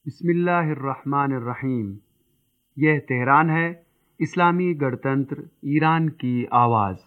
बिस्मिल्लाहिर्रहमानिर्रहीम। यह तेहरान है, इस्लामी गणतंत्र ईरान की आवाज़।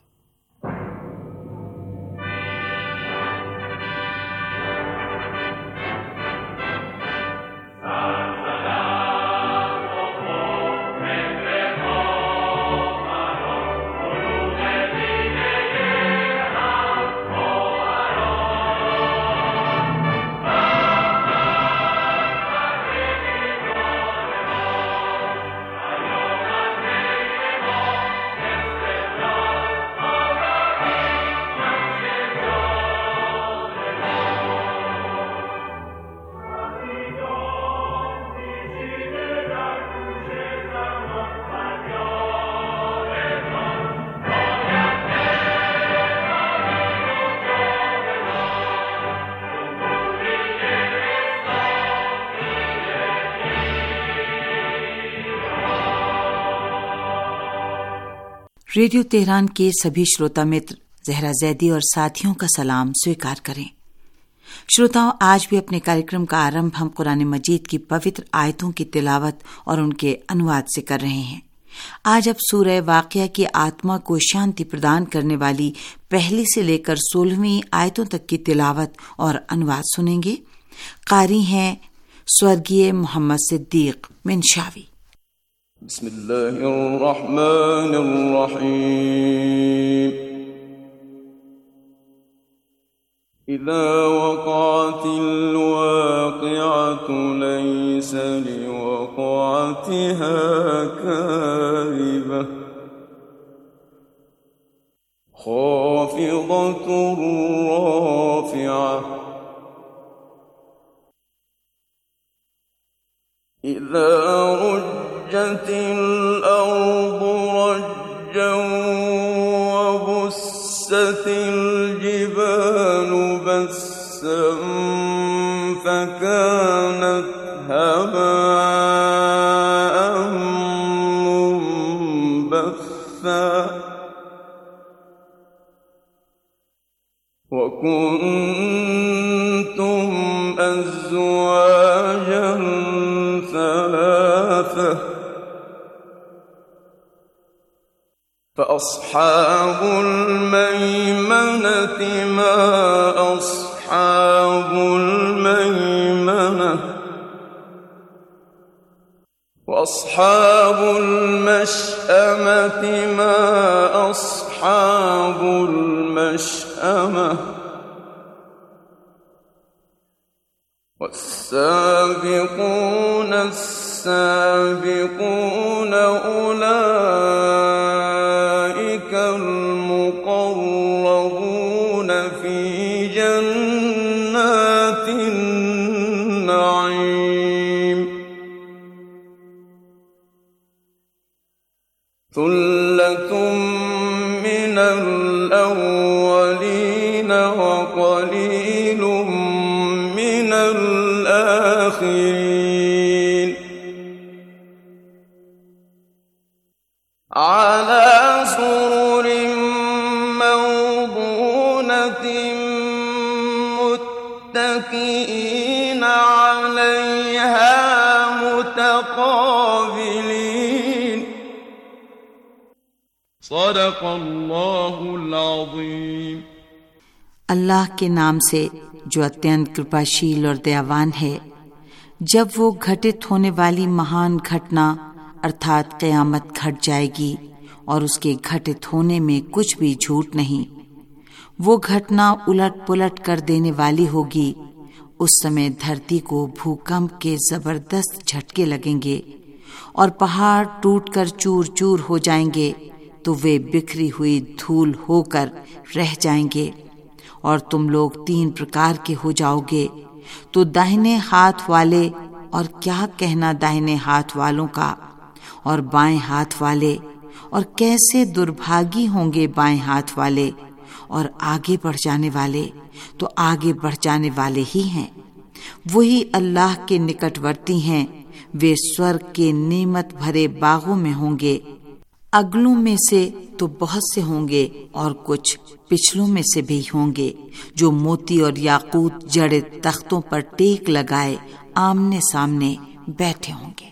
रेडियो तेहरान के सभी श्रोता मित्र जहरा जैदी और साथियों का सलाम स्वीकार करें। श्रोताओं, आज भी अपने कार्यक्रम का आरंभ हम कुरान मजीद की पवित्र आयतों की तिलावत और उनके अनुवाद से कर रहे हैं। आज अब सूरह वाक़िया की आत्मा को शांति प्रदान करने वाली पहली से लेकर 16वीं आयतों तक की तिलावत और अनुवाद सुनेंगे। कारी हैं स्वर्गीय मोहम्मद सिद्दीक मिनशावी। बिस्मिल्लाहिर्रहमानिर्रहीम। इज़ा वक़अतिल वाक़िअतु लैसा लिवक़अतिहा काज़िबह ख़ाफ़िज़तुर राफ़िअह इज़ा रज्जतिल अर्दु रज्जन वबुस्सतिल जिबालु बस्सन फकानत हबाअन मुंबस्सा वकुंतुम अज़वाजन ثلاثة فأصحاب الميمنة ما أصحاب الميمنة وأصحاب المشأمة ما أصحاب المشأمة والسابقون السابقون أولئك المقربون في جنات النعيم ثلة من الأولين وقليل من الآخرين على سرر موضونة متكئين عليها متقابلين صدق الله العظيم। अल्लाह के नाम से जो अत्यंत कृपाशील और दयावान है। जब वो घटित होने वाली महान घटना अर्थात क़यामत घट जाएगी और उसके घटित होने में कुछ भी झूठ नहीं, वो घटना उलट पुलट कर देने वाली होगी। उस समय धरती को भूकंप के जबरदस्त झटके लगेंगे और पहाड़ टूटकर चूर चूर हो जाएंगे, तो वे बिखरी हुई धूल होकर रह जाएंगे और तुम लोग 3 प्रकार के हो जाओगे। तो दाहिने हाथ वाले, और क्या कहना दाहिने हाथ वालों का, और बाएं हाथ वाले, और कैसे दुर्भागी होंगे बाएं हाथ वाले, और आगे बढ़ जाने वाले, तो आगे बढ़ जाने वाले ही हैं। वही अल्लाह के निकटवर्ती हैं। वे स्वर्ग के नेमत भरे बागों में होंगे। अगलों में से तो बहुत से होंगे और कुछ पिछलों में से भी होंगे, जो मोती और याकूत जड़े तख्तों पर टेक लगाए आमने सामने बैठे होंगे।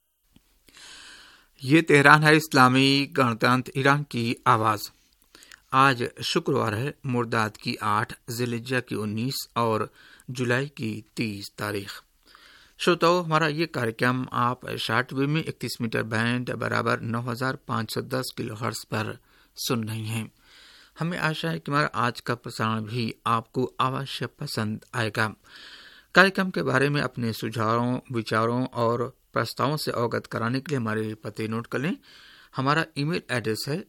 ये तेहरान है, इस्लामी गणतंत्र ईरान की आवाज़। आज शुक्रवार है, मुर्दाद की 8, ज़िलहिज्जा की 19 और जुलाई की 30 तारीख। श्रोताओ, हमारा ये कार्यक्रम आप शॉर्टवेव में 31 मीटर बैंड बराबर 9510 किलोहर्ट्ज़ पर सुन रही हैं। हमें आशा है कि हमारा आज का प्रसारण भी आपको अवश्य पसंद आएगा। कार्यक्रम के बारे में अपने सुझावों, विचारों और प्रस्तावों से अवगत कराने के लिए हमारे पते नोट कर लें। हमारा ईमेल एड्रेस है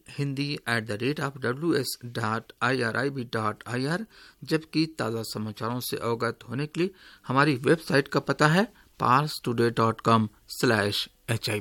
hindi@ws.irib.ir, जबकि ताज़ा समाचारों से अवगत होने के लिए हमारी वेबसाइट का पता है parstoday.com/hi।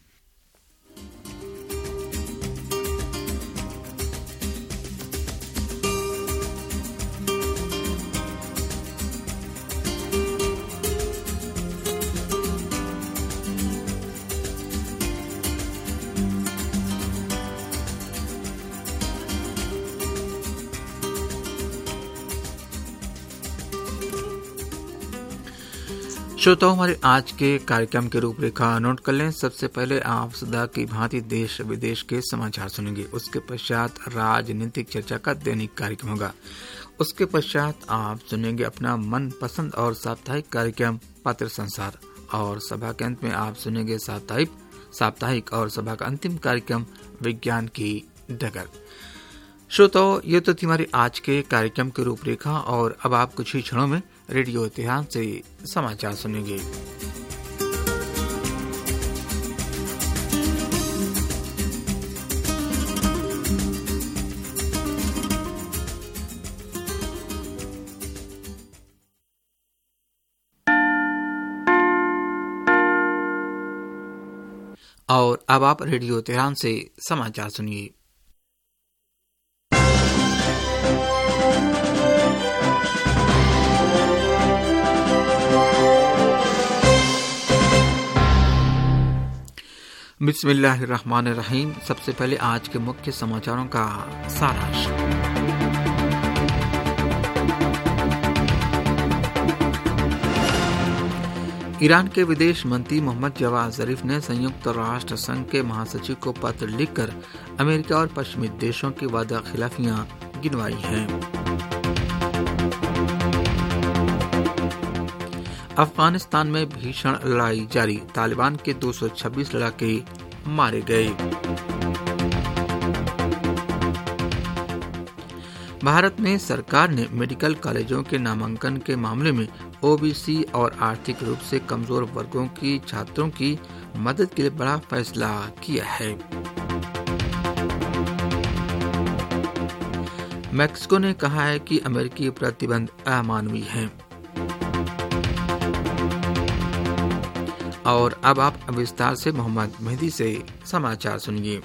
श्रोताओं, हमारे आज के कार्यक्रम के रूपरेखा नोट कर लें। सबसे पहले आप सदा की भांति देश विदेश के समाचार सुनेंगे। उसके पश्चात राजनीतिक चर्चा का दैनिक कार्यक्रम होगा। उसके पश्चात आप सुनेंगे अपना मनपसंद और साप्ताहिक कार्यक्रम पत्र संसार, और सभा के अंत में आप सुनेंगे साप्ताहिक और सभा का अंतिम कार्यक्रम विज्ञान की डगर। श्रोताओ, ये तो थी हमारी आज के कार्यक्रम की रूपरेखा, और अब आप कुछ ही क्षणों में रेडियो तेहरान से समाचार सुनेंगे। और अब आप रेडियो तेहरान से समाचार सुनिए। बिस्मिल्लाहिर्रहमानिर्रहीम। सबसे पहले आज के मुख्य समाचारों का सारांश। ईरान के विदेश मंत्री मोहम्मद जवाद जरीफ ने संयुक्त राष्ट्र संघ के महासचिव को पत्र लिखकर अमेरिका और पश्चिमी देशों की वादा खिलाफियां गिनवाई हैं। अफगानिस्तान में भीषण लड़ाई जारी, तालिबान के 226 लड़ाके मारे गए। भारत में सरकार ने मेडिकल कॉलेजों के नामांकन के मामले में ओबीसी और आर्थिक रूप से कमजोर वर्गों की छात्रों की मदद के लिए बड़ा फैसला किया है। मैक्सिको ने कहा है कि अमेरिकी प्रतिबंध अमानवीय हैं। और अब आप विस्तार से मोहम्मद मेहदी से समाचार सुनिए।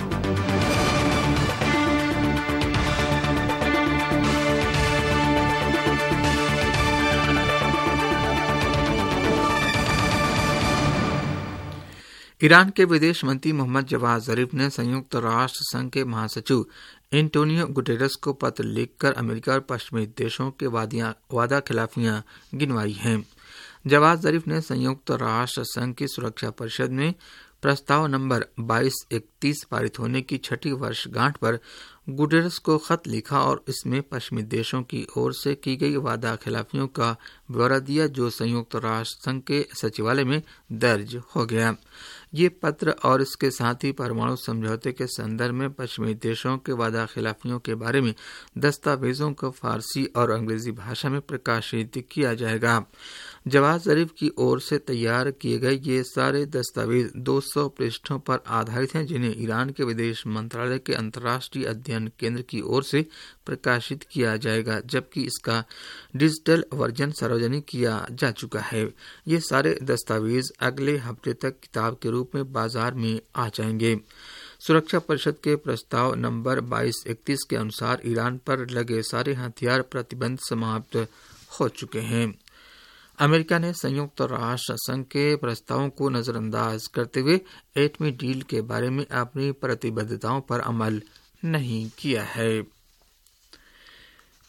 ईरान के विदेश मंत्री मोहम्मद जवाद जरीफ ने संयुक्त राष्ट्र संघ के महासचिव एंटोनियो गुटेरेस को पत्र लिखकर अमेरिका और पश्चिमी देशों के वादा खिलाफियां गिनवाई हैं। जवाद जरीफ ने संयुक्त राष्ट्र संघ की सुरक्षा परिषद में प्रस्ताव नंबर 2231 पारित होने की 6ठी वर्षगांठ पर गुटेरेस को खत लिखा और इसमें पश्चिमी देशों की ओर से की गई वादा खिलाफियों का ब्यौरा दिया, जो संयुक्त राष्ट्र संघ के सचिवालय में दर्ज हो गया। ये पत्र और इसके साथ ही परमाणु समझौते के संदर्भ में पश्चिमी देशों के वादा खिलाफियों के बारे में दस्तावेजों को फारसी और अंग्रेजी भाषा में प्रकाशित किया जाएगा। जवाद जरीफ की ओर से तैयार किए गए ये सारे दस्तावेज 200 पृष्ठों पर आधारित हैं, जिन्हें ईरान के विदेश मंत्रालय के अंतर्राष्ट्रीय अध्ययन केंद्र की ओर से प्रकाशित किया जाएगा, जबकि इसका डिजिटल वर्जन सार्वजनिक किया जा चुका है। ये सारे दस्तावेज अगले हफ्ते तक किताब के रूप में बाजार में आ जाएंगे। सुरक्षा परिषद के प्रस्ताव नंबर 2231 के अनुसार ईरान पर लगे सारे हथियार प्रतिबंध समाप्त हो चुके हैं। अमेरिका ने संयुक्त राष्ट्र संघ के प्रस्तावों को नजरअंदाज करते हुए एटमी डील के बारे में अपनी प्रतिबद्धताओं पर अमल नहीं किया है।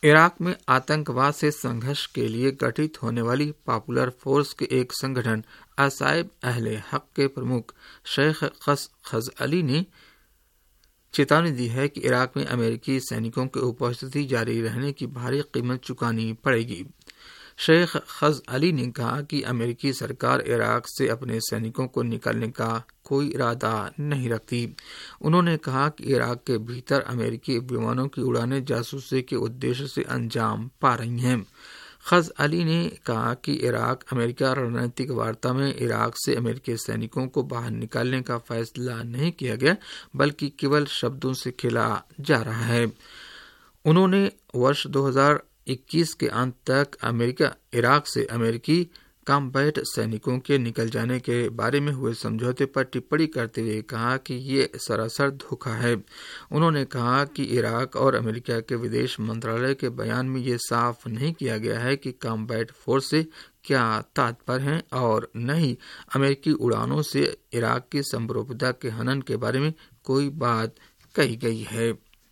इराक में आतंकवाद से संघर्ष के लिए गठित होने वाली पॉपुलर फोर्स के एक संगठन असाइब अहले हक के प्रमुख शेख खज अली ने चेतावनी दी है कि इराक में अमेरिकी सैनिकों की उपस्थिति जारी रहने की भारी कीमत चुकानी पड़ेगी। शेख खज अली ने कहा कि अमेरिकी सरकार इराक से अपने सैनिकों को निकालने का कोई इरादा नहीं रखती। उन्होंने कहा कि इराक के भीतर अमेरिकी विमानों की उड़ानें जासूसी के उद्देश्य से अंजाम पा रही हैं। खज अली ने कहा कि इराक अमेरिका रणनीतिक वार्ता में इराक से अमेरिकी सैनिकों को बाहर निकालने का फैसला नहीं किया गया, बल्कि केवल शब्दों से खेला जा रहा है। उन्होंने वर्ष 2021 के अंत तक अमेरिका इराक से अमेरिकी कॉम्बैट सैनिकों के निकल जाने के बारे में हुए समझौते पर टिप्पणी करते हुए कहा कि ये सरासर धोखा है। उन्होंने कहा कि इराक और अमेरिका के विदेश मंत्रालय के बयान में ये साफ नहीं किया गया है कि कॉम्बैट फोर्स से क्या तात्पर्य है और न ही अमेरिकी उड़ानों से इराक की संप्रभुता के हनन के बारे में कोई बात कही गई है।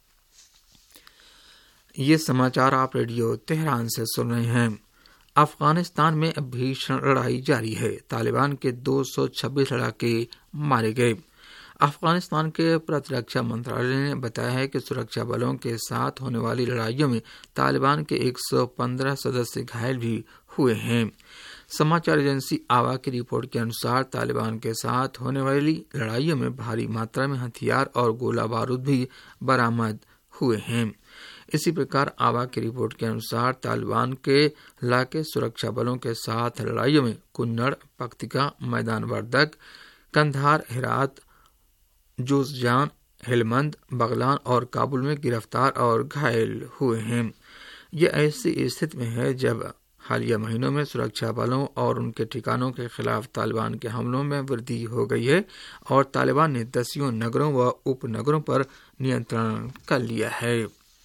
ये समाचार आप रेडियो तेहरान से सुन रहे हैं। अफगानिस्तान में भीषण लड़ाई जारी है। तालिबान के 226 लड़ाके मारे गए। अफगानिस्तान के प्रतिरक्षा मंत्रालय ने बताया है कि सुरक्षा बलों के साथ होने वाली लड़ाइयों में तालिबान के 115 सदस्य घायल भी हुए हैं। समाचार एजेंसी आवा की रिपोर्ट के अनुसार तालिबान के साथ होने वाली लड़ाइयों में भारी मात्रा में हथियार और गोला बारूद भी बरामद हुए हैं। इसी प्रकार आवा की रिपोर्ट के अनुसार तालिबान के इलाके सुरक्षा बलों के साथ लड़ाइयों में कुन्नड़, पख्तिका, मैदान वर्दक, कंधार, हेरात, जोजजान, हेलमंद, बगलान और काबुल में गिरफ्तार और घायल हुए हैं। ये ऐसी स्थिति में है जब हालिया महीनों में सुरक्षा बलों और उनके ठिकानों के खिलाफ तालिबान के हमलों में वृद्धि हो गई है और तालिबान ने दसियों नगरों व उपनगरों पर नियंत्रण कर लिया है।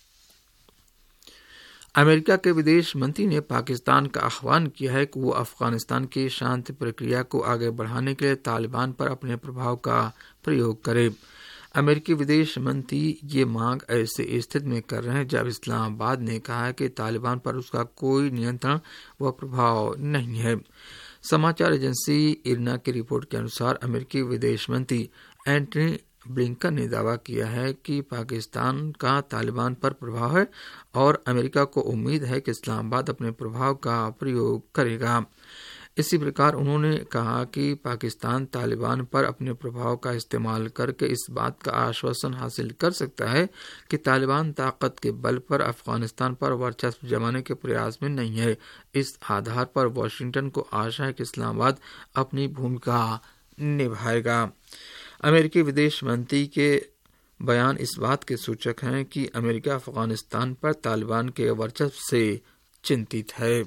अमेरिका के विदेश मंत्री ने पाकिस्तान का आह्वान किया है कि वो अफगानिस्तान की शांति प्रक्रिया को आगे बढ़ाने के लिए तालिबान पर अपने प्रभाव का प्रयोग करे। अमेरिकी विदेश मंत्री ये मांग ऐसे स्थिति में कर रहे हैं जब इस्लामाबाद ने कहा है कि तालिबान पर उसका कोई नियंत्रण व प्रभाव नहीं है। समाचार एजेंसी इरना की रिपोर्ट के अनुसार अमेरिकी विदेश मंत्री एंटनी ब्लिंकन ने दावा किया है कि पाकिस्तान का तालिबान पर प्रभाव है और अमेरिका को उम्मीद है कि इस्लामाबाद अपने प्रभाव का प्रयोग करेगा। इसी प्रकार उन्होंने कहा कि पाकिस्तान तालिबान पर अपने प्रभाव का इस्तेमाल करके इस बात का आश्वासन हासिल कर सकता है कि तालिबान ताकत के बल पर अफगानिस्तान पर वर्चस्व जमाने के प्रयास में नहीं है। इस आधार पर वाशिंगटन को आशा है कि इस्लामाबाद अपनी भूमिका निभाएगा। अमेरिकी विदेश मंत्री के बयान इस बात के सूचक हैं कि अमेरिका अफगानिस्तान पर तालिबान के वर्चस्व से चिंतित है।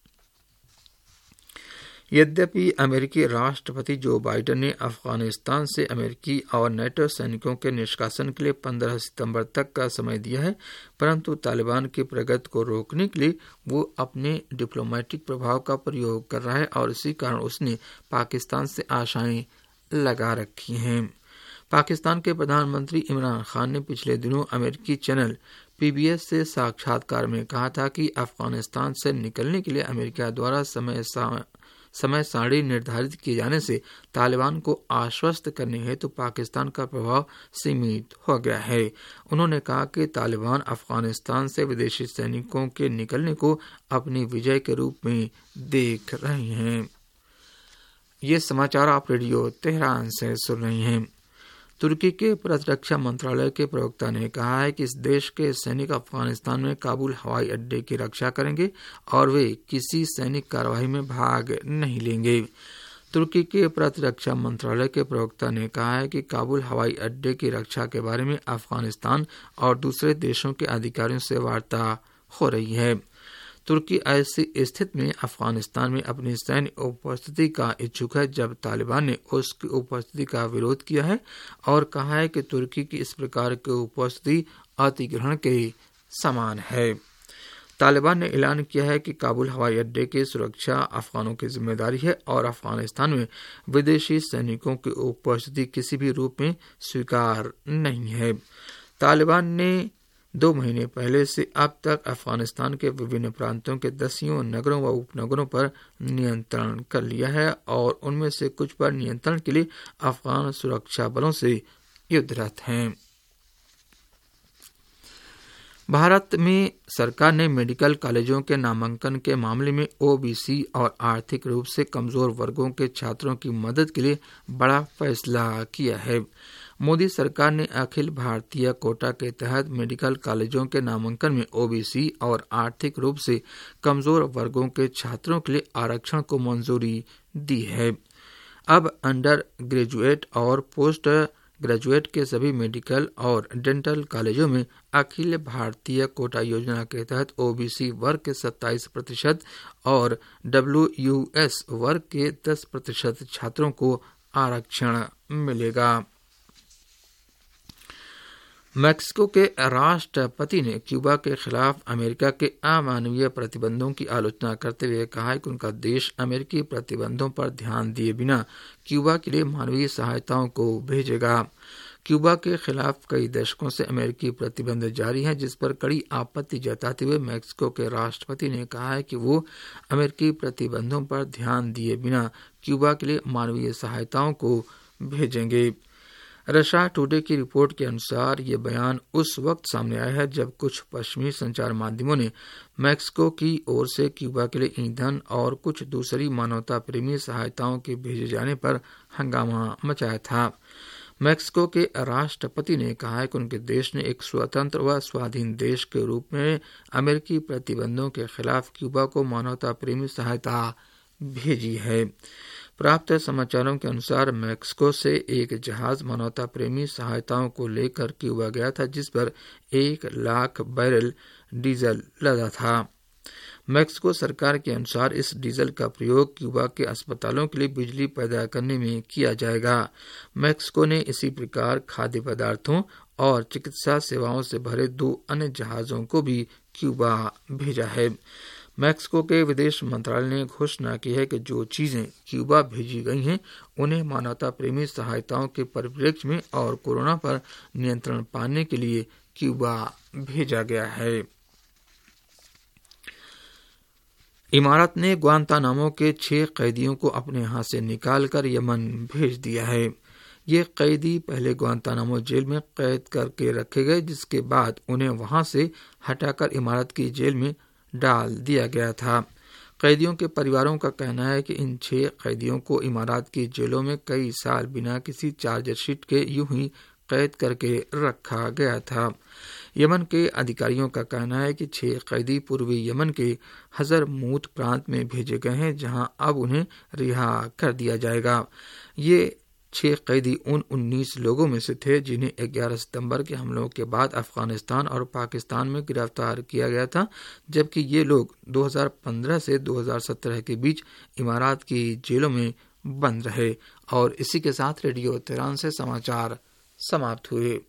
यद्यपि अमेरिकी राष्ट्रपति जो बाइडेन ने अफगानिस्तान से अमेरिकी और नेटो सैनिकों के निष्कासन के लिए 15 सितंबर तक का समय दिया है, परंतु तालिबान की प्रगति को रोकने के लिए वो अपने डिप्लोमेटिक प्रभाव का प्रयोग कर रहा है और इसी कारण उसने पाकिस्तान से आशाएं लगा रखी हैं। पाकिस्तान के प्रधानमंत्री इमरान खान ने पिछले दिनों अमेरिकी चैनल PBS से साक्षात्कार में कहा था कि अफगानिस्तान से निकलने के लिए अमेरिका द्वारा समय सारणी निर्धारित किए जाने से तालिबान को आश्वस्त करने हेतु पाकिस्तान का प्रभाव सीमित हो गया है। उन्होंने कहा कि तालिबान अफगानिस्तान से विदेशी सैनिकों के निकलने को अपनी विजय के रूप में देख रहे हैं। ये समाचार आप रेडियो तेहरान से सुन रहे हैं। तुर्की के प्रतिरक्षा मंत्रालय के प्रवक्ता ने कहा है कि इस देश के सैनिक अफगानिस्तान में काबुल हवाई अड्डे की रक्षा करेंगे और वे किसी सैनिक कार्रवाई में भाग नहीं लेंगे। तुर्की के प्रतिरक्षा मंत्रालय के प्रवक्ता ने कहा है कि काबुल हवाई अड्डे की रक्षा के बारे में अफगानिस्तान और दूसरे देशों के अधिकारियों से वार्ता हो रही है। तुर्की ऐसी स्थिति में अफगानिस्तान में अपनी सैन्य उपस्थिति का इच्छुक है जब तालिबान ने उसकी उपस्थिति का विरोध किया है और कहा है कि तुर्की की इस प्रकार की उपस्थिति अतिग्रहण के समान है। तालिबान ने ऐलान किया है कि काबुल हवाई अड्डे की सुरक्षा अफगानों की जिम्मेदारी है और अफगानिस्तान में विदेशी सैनिकों की उपस्थिति किसी भी रूप में स्वीकार नहीं है। तालिबान ने 2 महीने पहले से अब तक अफगानिस्तान के विभिन्न प्रांतों के 10 नगरों व उपनगरों पर नियंत्रण कर लिया है और उनमें से कुछ पर नियंत्रण के लिए अफगान सुरक्षा बलों से युद्धरत हैं। भारत में सरकार ने मेडिकल कॉलेजों के नामांकन के मामले में ओबीसी और आर्थिक रूप से कमजोर वर्गों के छात्रों की मदद के लिए बड़ा फैसला किया है। मोदी सरकार ने अखिल भारतीय कोटा के तहत मेडिकल कॉलेजों के नामांकन में ओबीसी और आर्थिक रूप से कमजोर वर्गों के छात्रों के लिए आरक्षण को मंजूरी दी है। अब अंडर ग्रेजुएट और पोस्ट ग्रेजुएट के सभी मेडिकल और डेंटल कॉलेजों में अखिल भारतीय कोटा योजना के तहत ओबीसी वर्ग के 27% और WUS वर्ग के 10% छात्रों को आरक्षण मिलेगा। मैक्सिको के राष्ट्रपति ने क्यूबा के खिलाफ अमेरिका के अमानवीय प्रतिबंधों की आलोचना करते हुए कहा कि उनका देश अमेरिकी प्रतिबंधों पर ध्यान दिए बिना क्यूबा के लिए मानवीय सहायताओं को भेजेगा। क्यूबा के खिलाफ कई दशकों से अमेरिकी प्रतिबंध जारी हैं, जिस पर कड़ी आपत्ति जताते हुए मैक्सिको के राष्ट्रपति ने कहा है कि वो अमेरिकी प्रतिबंधों पर ध्यान दिए बिना क्यूबा के लिए मानवीय सहायताओं को भेजेंगे। रशिया टुडे की रिपोर्ट के अनुसार ये बयान उस वक्त सामने आया है जब कुछ पश्चिमी संचार माध्यमों ने मैक्सिको की ओर से क्यूबा के लिए ईंधन और कुछ दूसरी मानवता प्रेमी सहायताओं के भेजे जाने पर हंगामा मचाया था। मैक्सिको के राष्ट्रपति ने कहा है कि उनके देश ने एक स्वतंत्र व स्वाधीन देश के रूप में अमेरिकी प्रतिबंधों के खिलाफ क्यूबा को मानवता प्रेमी सहायता भेजी है। प्राप्त समाचारों के अनुसार मैक्सिको से एक जहाज मानवता प्रेमी सहायताओं को लेकर क्यूबा गया था, जिस पर 1 लाख बैरल डीजल लदा था। मैक्सिको सरकार के अनुसार इस डीजल का प्रयोग क्यूबा के अस्पतालों के लिए बिजली पैदा करने में किया जाएगा। मैक्सिको ने इसी प्रकार खाद्य पदार्थों और चिकित्सा सेवाओं से भरे 2 अन्य जहाजों को भी क्यूबा भेजा है। मैक्सिको के विदेश मंत्रालय ने घोषणा की है कि जो चीजें क्यूबा भेजी गई हैं उन्हें मानवता प्रेमी सहायताओं के परिप्रेक्ष्य में और कोरोना पर नियंत्रण पाने के लिए क्यूबा भेजा गया है। इमारत ने ग्वांतानामो के 6 कैदियों को अपने हाथ से निकालकर यमन भेज दिया है। ये कैदी पहले ग्वांतानामो जेल में कैद करके रखे गए, जिसके बाद उन्हें वहां से हटाकर इमारत की जेल में डाल दिया गया था। कैदियों के परिवारों का कहना है कि इन 6 कैदियों को इमारत की जेलों में कई साल बिना किसी चार्जशीट के यूं ही कैद करके रखा गया था। यमन के अधिकारियों का कहना है कि 6 कैदी पूर्वी यमन के हजरमूत प्रांत में भेजे गए हैं, जहां अब उन्हें रिहा कर दिया जाएगा। ये 6 कैदी उन 19 लोगों में से थे जिन्हें 11 सितंबर के हमलों के बाद अफगानिस्तान और पाकिस्तान में गिरफ्तार किया गया था, जबकि ये लोग 2015 से 2017 के बीच इमारात की जेलों में बंद रहे। और इसी के साथ रेडियो तेहरान से समाचार समाप्त हुए।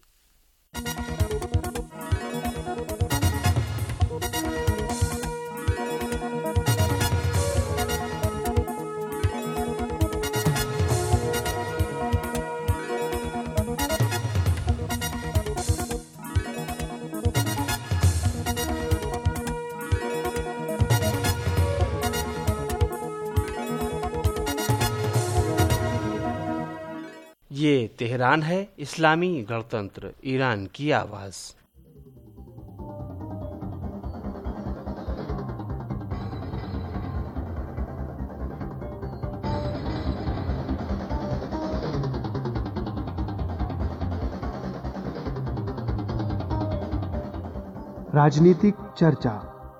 ये तेहरान है, इस्लामी गणतंत्र ईरान की आवाज़। राजनीतिक चर्चा।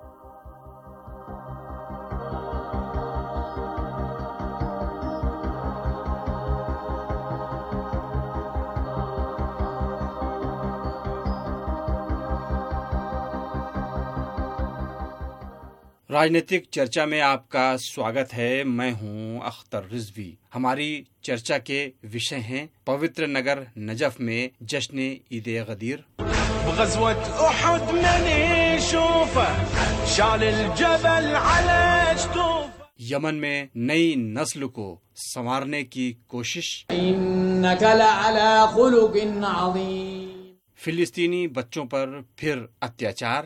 राजनीतिक चर्चा में आपका स्वागत है। मैं हूं अख्तर रिजवी। हमारी चर्चा के विषय हैं पवित्र नगर नजफ में जश्न ईद गदीर, यमन में नई नस्ल को संवारने की कोशिश, फिलिस्तीनी बच्चों पर फिर अत्याचार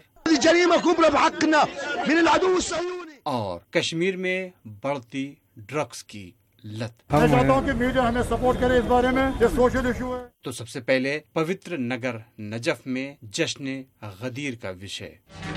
और कश्मीर में बढ़ती ड्रग्स की लत। मैं चाहता हूं कि मीडिया हमें सपोर्ट करे इस बारे में, ये सोशल इशू है। तो सबसे पहले पवित्र नगर नजफ में जश्न गदीर का विषय।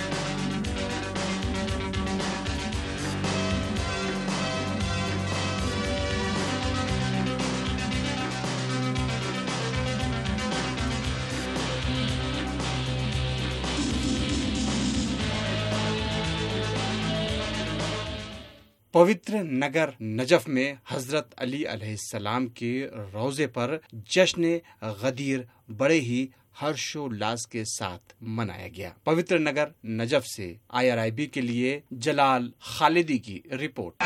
पवित्र नगर नजफ में हजरत अली अलैहिस्सलाम के रोजे पर जश्न गदीर बड़े ही हर्षोल्लास के साथ मनाया गया। पवित्र नगर नजफ से IRIB के लिए जलाल खालिदी की रिपोर्ट।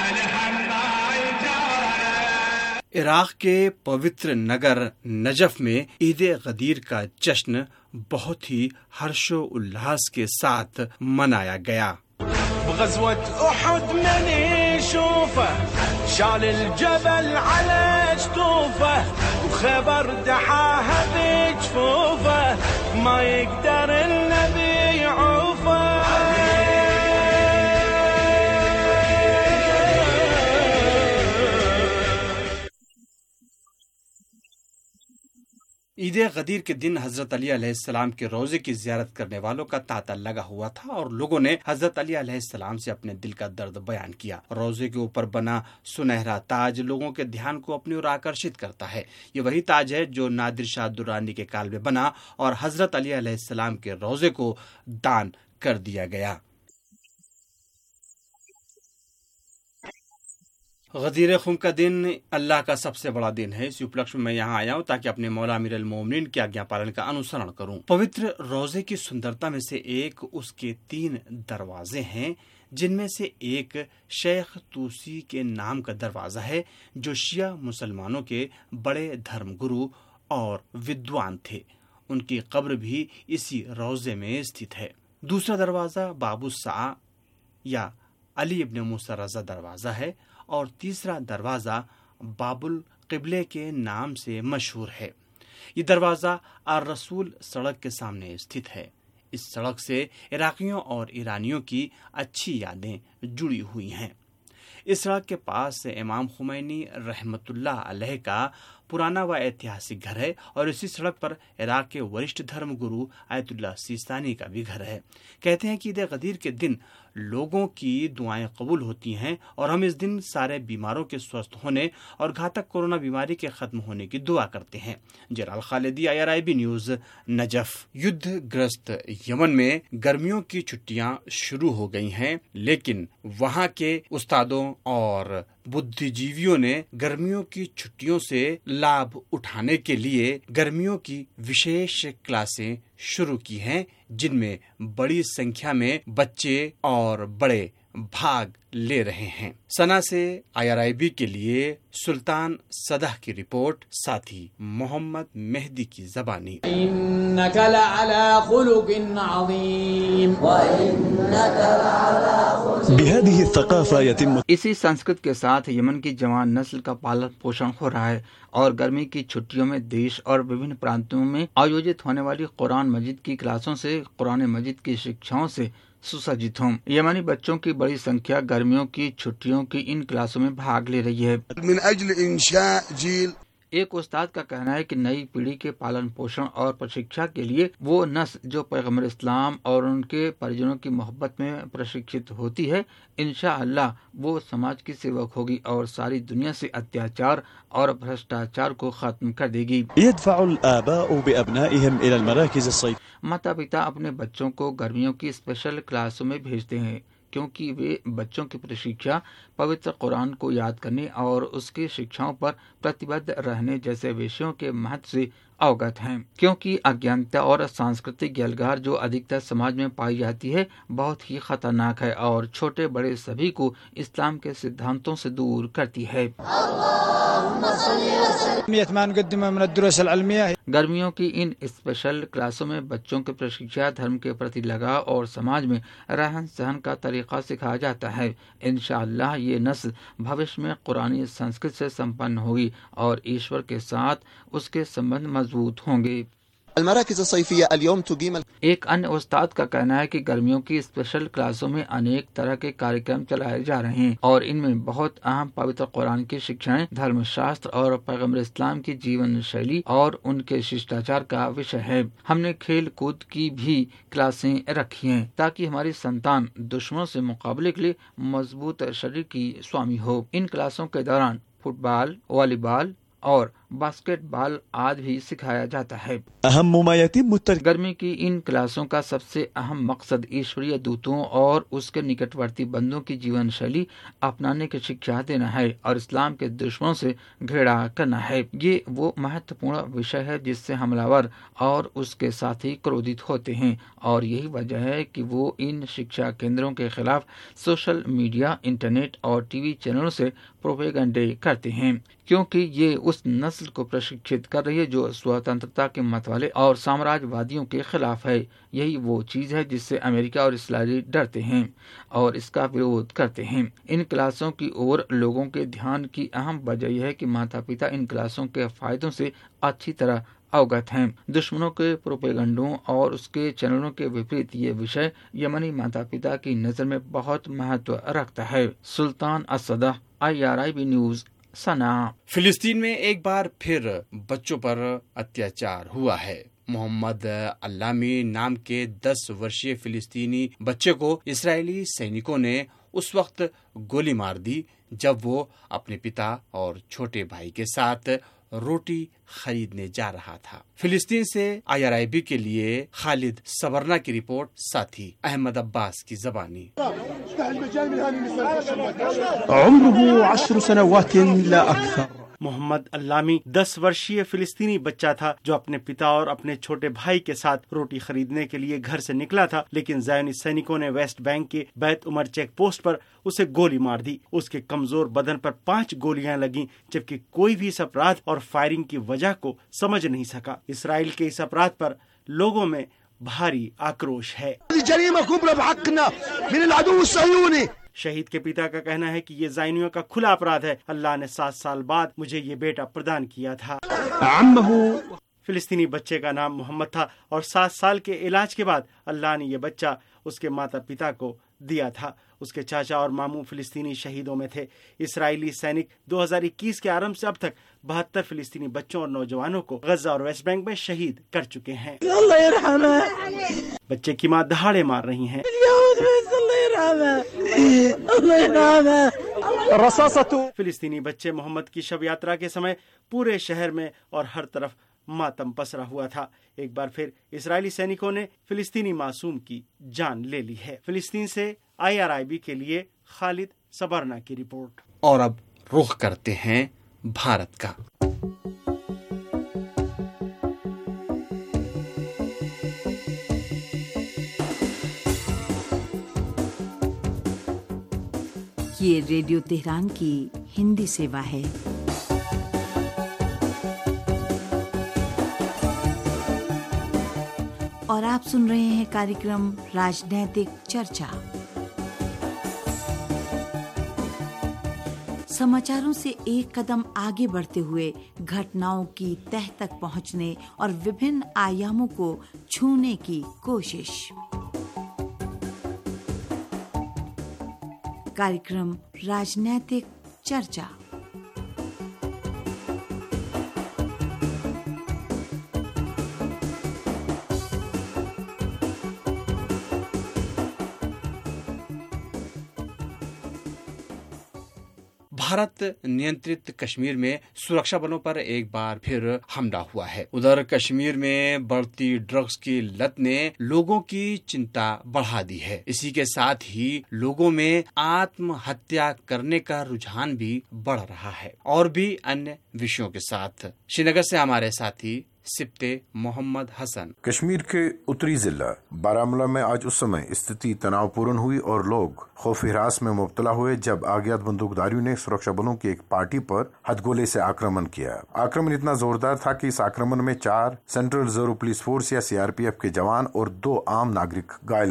इराक के पवित्र नगर नजफ में ईद गदीर का जश्न बहुत ही हर्षोल्लास के साथ मनाया गया। بغزوة أحد من يشوفه شال الجبل على جتوفه وخبر دحاها بجفوفه ما يقدر النبي يعوفه ईद गदीर के दिन हजरत अली अलैहिस्सलाम के रोजे की जियारत करने वालों का तांता लगा हुआ था और लोगों ने हजरत अली अलैहिस्सलाम से अपने दिल का दर्द बयान किया। रोजे के ऊपर बना सुनहरा ताज लोगों के ध्यान को अपनी ओर आकर्षित करता है। ये वही ताज है जो नादिर शाह दुर्रानी के काल में बना और हजरत अली अलैहिस्सलाम के रोजे को दान कर दिया गया। गदीर खुम का दिन अल्लाह का सबसे बड़ा दिन है। इस उपलक्ष्य में मैं यहाँ आया हूँ ताकि अपने मौला अमीर अल मोमिनीन की आज्ञा पालन का अनुसरण करूँ। पवित्र रोजे की सुंदरता में से एक उसके 3 दरवाजे हैं, जिनमें से एक शेख तूसी के नाम का दरवाजा है जो शिया मुसलमानों के बड़े धर्मगुरु और विद्वान थे। उनकी कब्र भी इसी रोजे में स्थित है। दूसरा दरवाजा बाबू सा या अली इब्न मूसा रजा दरवाजा है और तीसरा दरवाजा बाबुल किबले के नाम से मशहूर है। ये दरवाजा आर रसूल सड़क के सामने स्थित है। इस सड़क से इराकियों और ईरानियों की अच्छी यादें जुड़ी हुई हैं। इस सड़क के पास इमाम खुमैनी रहमतुल्लाह अलैह का पुराना व ऐतिहासिक घर है और इसी सड़क पर इराक के वरिष्ठ धर्म गुरु आयतुल्लाह सिस्तानी का भी घर है। कहते हैं कि ईद गदीर के दिन लोगों की दुआएं कबूल होती हैं और हम इस दिन सारे बीमारों के स्वस्थ होने और घातक कोरोना बीमारी के खत्म होने की दुआ करते हैं। Jalal Khalidi IRIB news Najaf. युद्धग्रस्त यमन में गर्मियों की छुट्टियां शुरू हो गई हैं, लेकिन वहां के उस्तादों और बुद्धिजीवियों ने गर्मियों की छुट्टियों से लाभ उठाने के लिए गर्मियों की विशेष क्लासें शुरू की हैं, जिनमें बड़ी संख्या में बच्चे और बड़े भाग ले रहे हैं। सना से IRIB के लिए सुल्तान सदह की रिपोर्ट, साथी मोहम्मद मेहदी की जबानी। इसी संस्कृत के साथ यमन की जवान नस्ल का पालन पोषण हो रहा है और गर्मी की छुट्टियों में देश और विभिन्न प्रांतों में आयोजित होने वाली कुरान मजीद की क्लासों से कुरान मजीद की शिक्षाओं से सुसज्जित हों। यमनी बच्चों की बड़ी संख्या गर्मियों की छुट्टियों की इन क्लासों में भाग ले रही है। एक उस्ताद का कहना है कि नई पीढ़ी के पालन पोषण और प्रशिक्षा के लिए वो नस्ल जो पैगम्बर इस्लाम और उनके परिजनों की मोहब्बत में प्रशिक्षित होती है, इंशाअल्लाह वो समाज की सेवक होगी और सारी दुनिया से अत्याचार और भ्रष्टाचार को खत्म कर देगी। माता पिता अपने बच्चों को गर्मियों की स्पेशल क्लासों में भेजते हैं क्योंकि वे बच्चों की प्रशिक्षा पवित्र कुरान को याद करने और उसकी शिक्षाओं पर प्रतिबद्ध रहने जैसे विषयों के महत्व से अवगत हैं। क्योंकि अज्ञानता और सांस्कृतिक गलगार जो अधिकतर समाज में पाई जाती है बहुत ही खतरनाक है और छोटे बड़े सभी को इस्लाम के सिद्धांतों से दूर करती है। गर्मियों की इन स्पेशल क्लासों में बच्चों के प्रशिक्षा, धर्म के प्रति लगाव और समाज में रहन सहन का तरीका सिखाया जाता है। इंशाअल्लाह ये नस्ल भविष्य में कुरानी संस्कृत से संपन्न होगी और ईश्वर के साथ उसके संबंध मजबूत होंगे। एक अन्य उस्ताद का कहना है कि गर्मियों की स्पेशल क्लासों में अनेक तरह के कार्यक्रम चलाए जा रहे हैं और इनमें बहुत अहम पवित्र कुरान की शिक्षाएं, धर्मशास्त्र और पैगम्बर इस्लाम की जीवन शैली और उनके शिष्टाचार का विषय है। हमने खेल कूद की भी क्लासें रखी हैं ताकि हमारी संतान दुश्मनों से मुकाबले के लिए मजबूत शरीर की स्वामी हो। इन क्लासों के दौरान फुटबॉल, वॉलीबॉल और बास्केटबॉल आदि भी सिखाया जाता है। गर्मी की इन क्लासों का सबसे अहम मकसद ईश्वरीय दूतों और उसके निकटवर्ती बंदों की जीवन शैली अपनाने की शिक्षा देना है और इस्लाम के दुश्मनों से घृणा करना है। ये वो महत्वपूर्ण विषय है जिससे हमलावर और उसके साथी क्रोधित होते हैं और यही वजह है कि वो इन शिक्षा केंद्रों के खिलाफ सोशल मीडिया, इंटरनेट और टीवी चैनलों से प्रोपेगेंडे करते हैं, क्योंकि ये उस नस्ल को प्रशिक्षित कर रही है जो स्वतंत्रता के मतवाले और साम्राज्यवादियों के खिलाफ है। यही वो चीज है जिससे अमेरिका और इसराइली डरते हैं और इसका विरोध करते हैं। इन क्लासों की ओर लोगों के ध्यान की अहम वजह यह है कि माता पिता इन क्लासों के फायदों से अच्छी तरह अवगत हैं। दुश्मनों के प्रोपेगेंडों और उसके चैनलों के विपरीत ये विषय यमनी माता पिता की नजर में बहुत महत्व रखता है। Sultan Asada, IRIB news, Sanaa. फिलिस्तीन में एक बार फिर बच्चों पर अत्याचार हुआ है। मोहम्मद अल्लामी नाम के 10 वर्षीय फिलिस्तीनी बच्चे को इस्राएली सैनिकों ने उस वक्त गोली मार दी जब वो अपने पिता और छोटे भाई के साथ रोटी खरीदने जा रहा था। फिलिस्तीन से IRIB के लिए खालिद सबरना की रिपोर्ट, साथी अहमद अब्बास की जबानी। मोहम्मद अल्लामी 10 वर्षीय फिलिस्तीनी बच्चा था जो अपने पिता और अपने छोटे भाई के साथ रोटी खरीदने के लिए घर से निकला था, लेकिन ज़ायोनी सैनिकों ने वेस्ट बैंक के बैत उमर चेक पोस्ट पर उसे गोली मार दी। उसके कमजोर बदन पर 5 गोलियां लगीं, जबकि कोई भी इस अपराध और फायरिंग की वजह को समझ नहीं सका। इसराइल के इस अपराध पर लोगों में भारी आक्रोश है। शहीद के पिता का कहना है कि ये ज़ायनियों का खुला अपराध है। अल्लाह ने 7 साल बाद मुझे ये बेटा प्रदान किया था। फिलिस्तीनी बच्चे का नाम मोहम्मद था और 7 साल के इलाज के बाद अल्लाह ने ये बच्चा उसके माता पिता को दिया था। उसके चाचा और मामू फिलिस्तीनी शहीदों में थे। इस्राएली सैनिक 2021 के आरंभ से अब तक 72 फिलिस्तीनी बच्चों और नौजवानों को गजा और वेस्ट बैंक में शहीद कर चुके हैं। बच्चे की मां दहाड़े मार रही हैं। फिलिस्तीनी बच्चे मोहम्मद की शव यात्रा के समय पूरे शहर में और हर तरफ मातम पसरा हुआ था। एक बार फिर इस्राएली सैनिकों ने फिलिस्तीनी मासूम की जान ले ली है। फिलिस्तीन से IRIB के लिए खालिद सबरना की रिपोर्ट। और अब रुख करते हैं भारत का। ये रेडियो तेहरान की हिंदी सेवा है। और आप सुन रहे हैं कार्यक्रम राजनैतिक चर्चा। समाचारों से एक कदम आगे बढ़ते हुए घटनाओं की तह तक पहुंचने और विभिन्न आयामों को छूने की कोशिश। कार्यक्रम राजनैतिक चर्चा। भारत नियंत्रित कश्मीर में सुरक्षा बलों पर एक बार फिर हमला हुआ है। उधर कश्मीर में बढ़ती ड्रग्स की लत ने लोगों की चिंता बढ़ा दी है। इसी के साथ ही लोगों में आत्महत्या करने का रुझान भी बढ़ रहा है। और भी अन्य विषयों के साथ श्रीनगर से हमारे साथी सिप्ते मोहम्मद हसन। कश्मीर के उत्तरी जिला बारामूला में आज उस समय स्थिति तनावपूर्ण हुई और लोग खौफ हिरास में मुब्तला हुए जब अज्ञात बंदूकधारियों ने सुरक्षा बलों की एक पार्टी पर हथगोले से आक्रमण किया। आक्रमण इतना जोरदार था कि इस आक्रमण में 4 सेंट्रल रिजर्व पुलिस फोर्स या CRPF के जवान और 2 आम नागरिक घायल हुए हैं।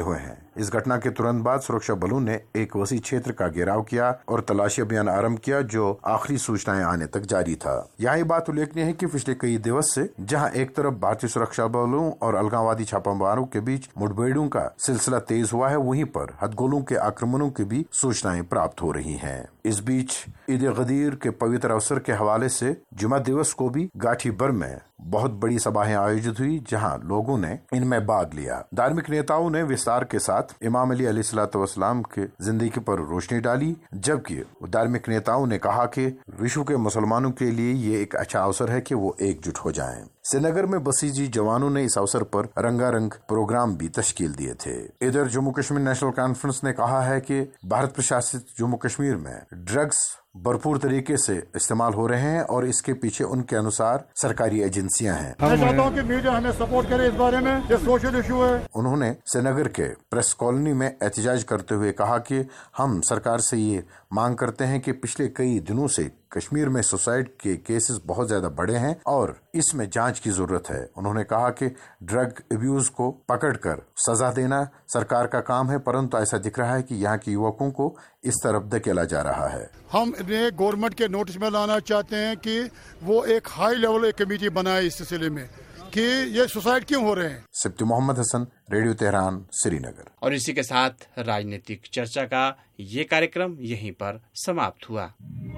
इस घटना के तुरंत बाद सुरक्षा बलों ने एक वसी क्षेत्र का घेराव किया और तलाशी अभियान आरंभ किया, जो आखिरी सूचनाएं आने तक जारी था। यहाँ ये बात उल्लेखनीय है कि पिछले कई दिवस से जहाँ एक तरफ भारतीय सुरक्षा बलों और अलगाववादी छापामारों के बीच मुठभेड़ों का सिलसिला तेज हुआ है, वहीं पर हथगोलों के आक्रमणों की भी सूचनाएं प्राप्त हो रही हैं। इस बीच ईद गदीर के पवित्र अवसर के हवाले से जुमा दिवस को भी गाठी भर में बहुत बड़ी सभाएं आयोजित हुई, जहां लोगों ने इनमें भाग लिया। धार्मिक नेताओं ने विस्तार के साथ इमाम अली अलैहिस्सलाम के जिंदगी पर रोशनी डाली, जबकि धार्मिक नेताओं ने कहा कि विश्व के मुसलमानों के लिए ये एक अच्छा अवसर है कि वो एकजुट हो जाएं। श्रीनगर में बसीजी जवानों ने इस अवसर पर रंगारंग प्रोग्राम भी तश्कील दिए थे। इधर जम्मू कश्मीर नेशनल कॉन्फ्रेंस ने कहा है कि भारत प्रशासित जम्मू कश्मीर में ड्रग्स भरपूर तरीके से इस्तेमाल हो रहे हैं और इसके पीछे उनके अनुसार सरकारी एजेंसियां हैं। मैं चाहता हूं कि मीडिया हमें सपोर्ट करे इस बारे में, ये सोशल इशू है। उन्होंने श्रीनगर के प्रेस कॉलोनी में एहतजाज करते हुए कहा कि हम सरकार से ये मांग करते हैं कि पिछले कई दिनों से कश्मीर में सुसाइड के केसेस बहुत ज्यादा बढ़े हैं और इसमें जांच की जरूरत है। उन्होंने कहा कि ड्रग अब्यूज को पकड़कर सजा देना सरकार का काम है, परंतु ऐसा दिख रहा है कि यहाँ के युवकों को इस तरफ धकेला जा रहा है। हम इन्हें गवर्नमेंट के नोटिस में लाना चाहते हैं कि वो एक हाई लेवल कमेटी बनाए इस सिलसिले में कि ये सुसाइड क्यों हो रहे हैं। Sibti Mohammad Hasan, radio Tehran, Srinagar. और इसी के साथ राजनीतिक चर्चा का ये कार्यक्रम यहीं पर समाप्त हुआ।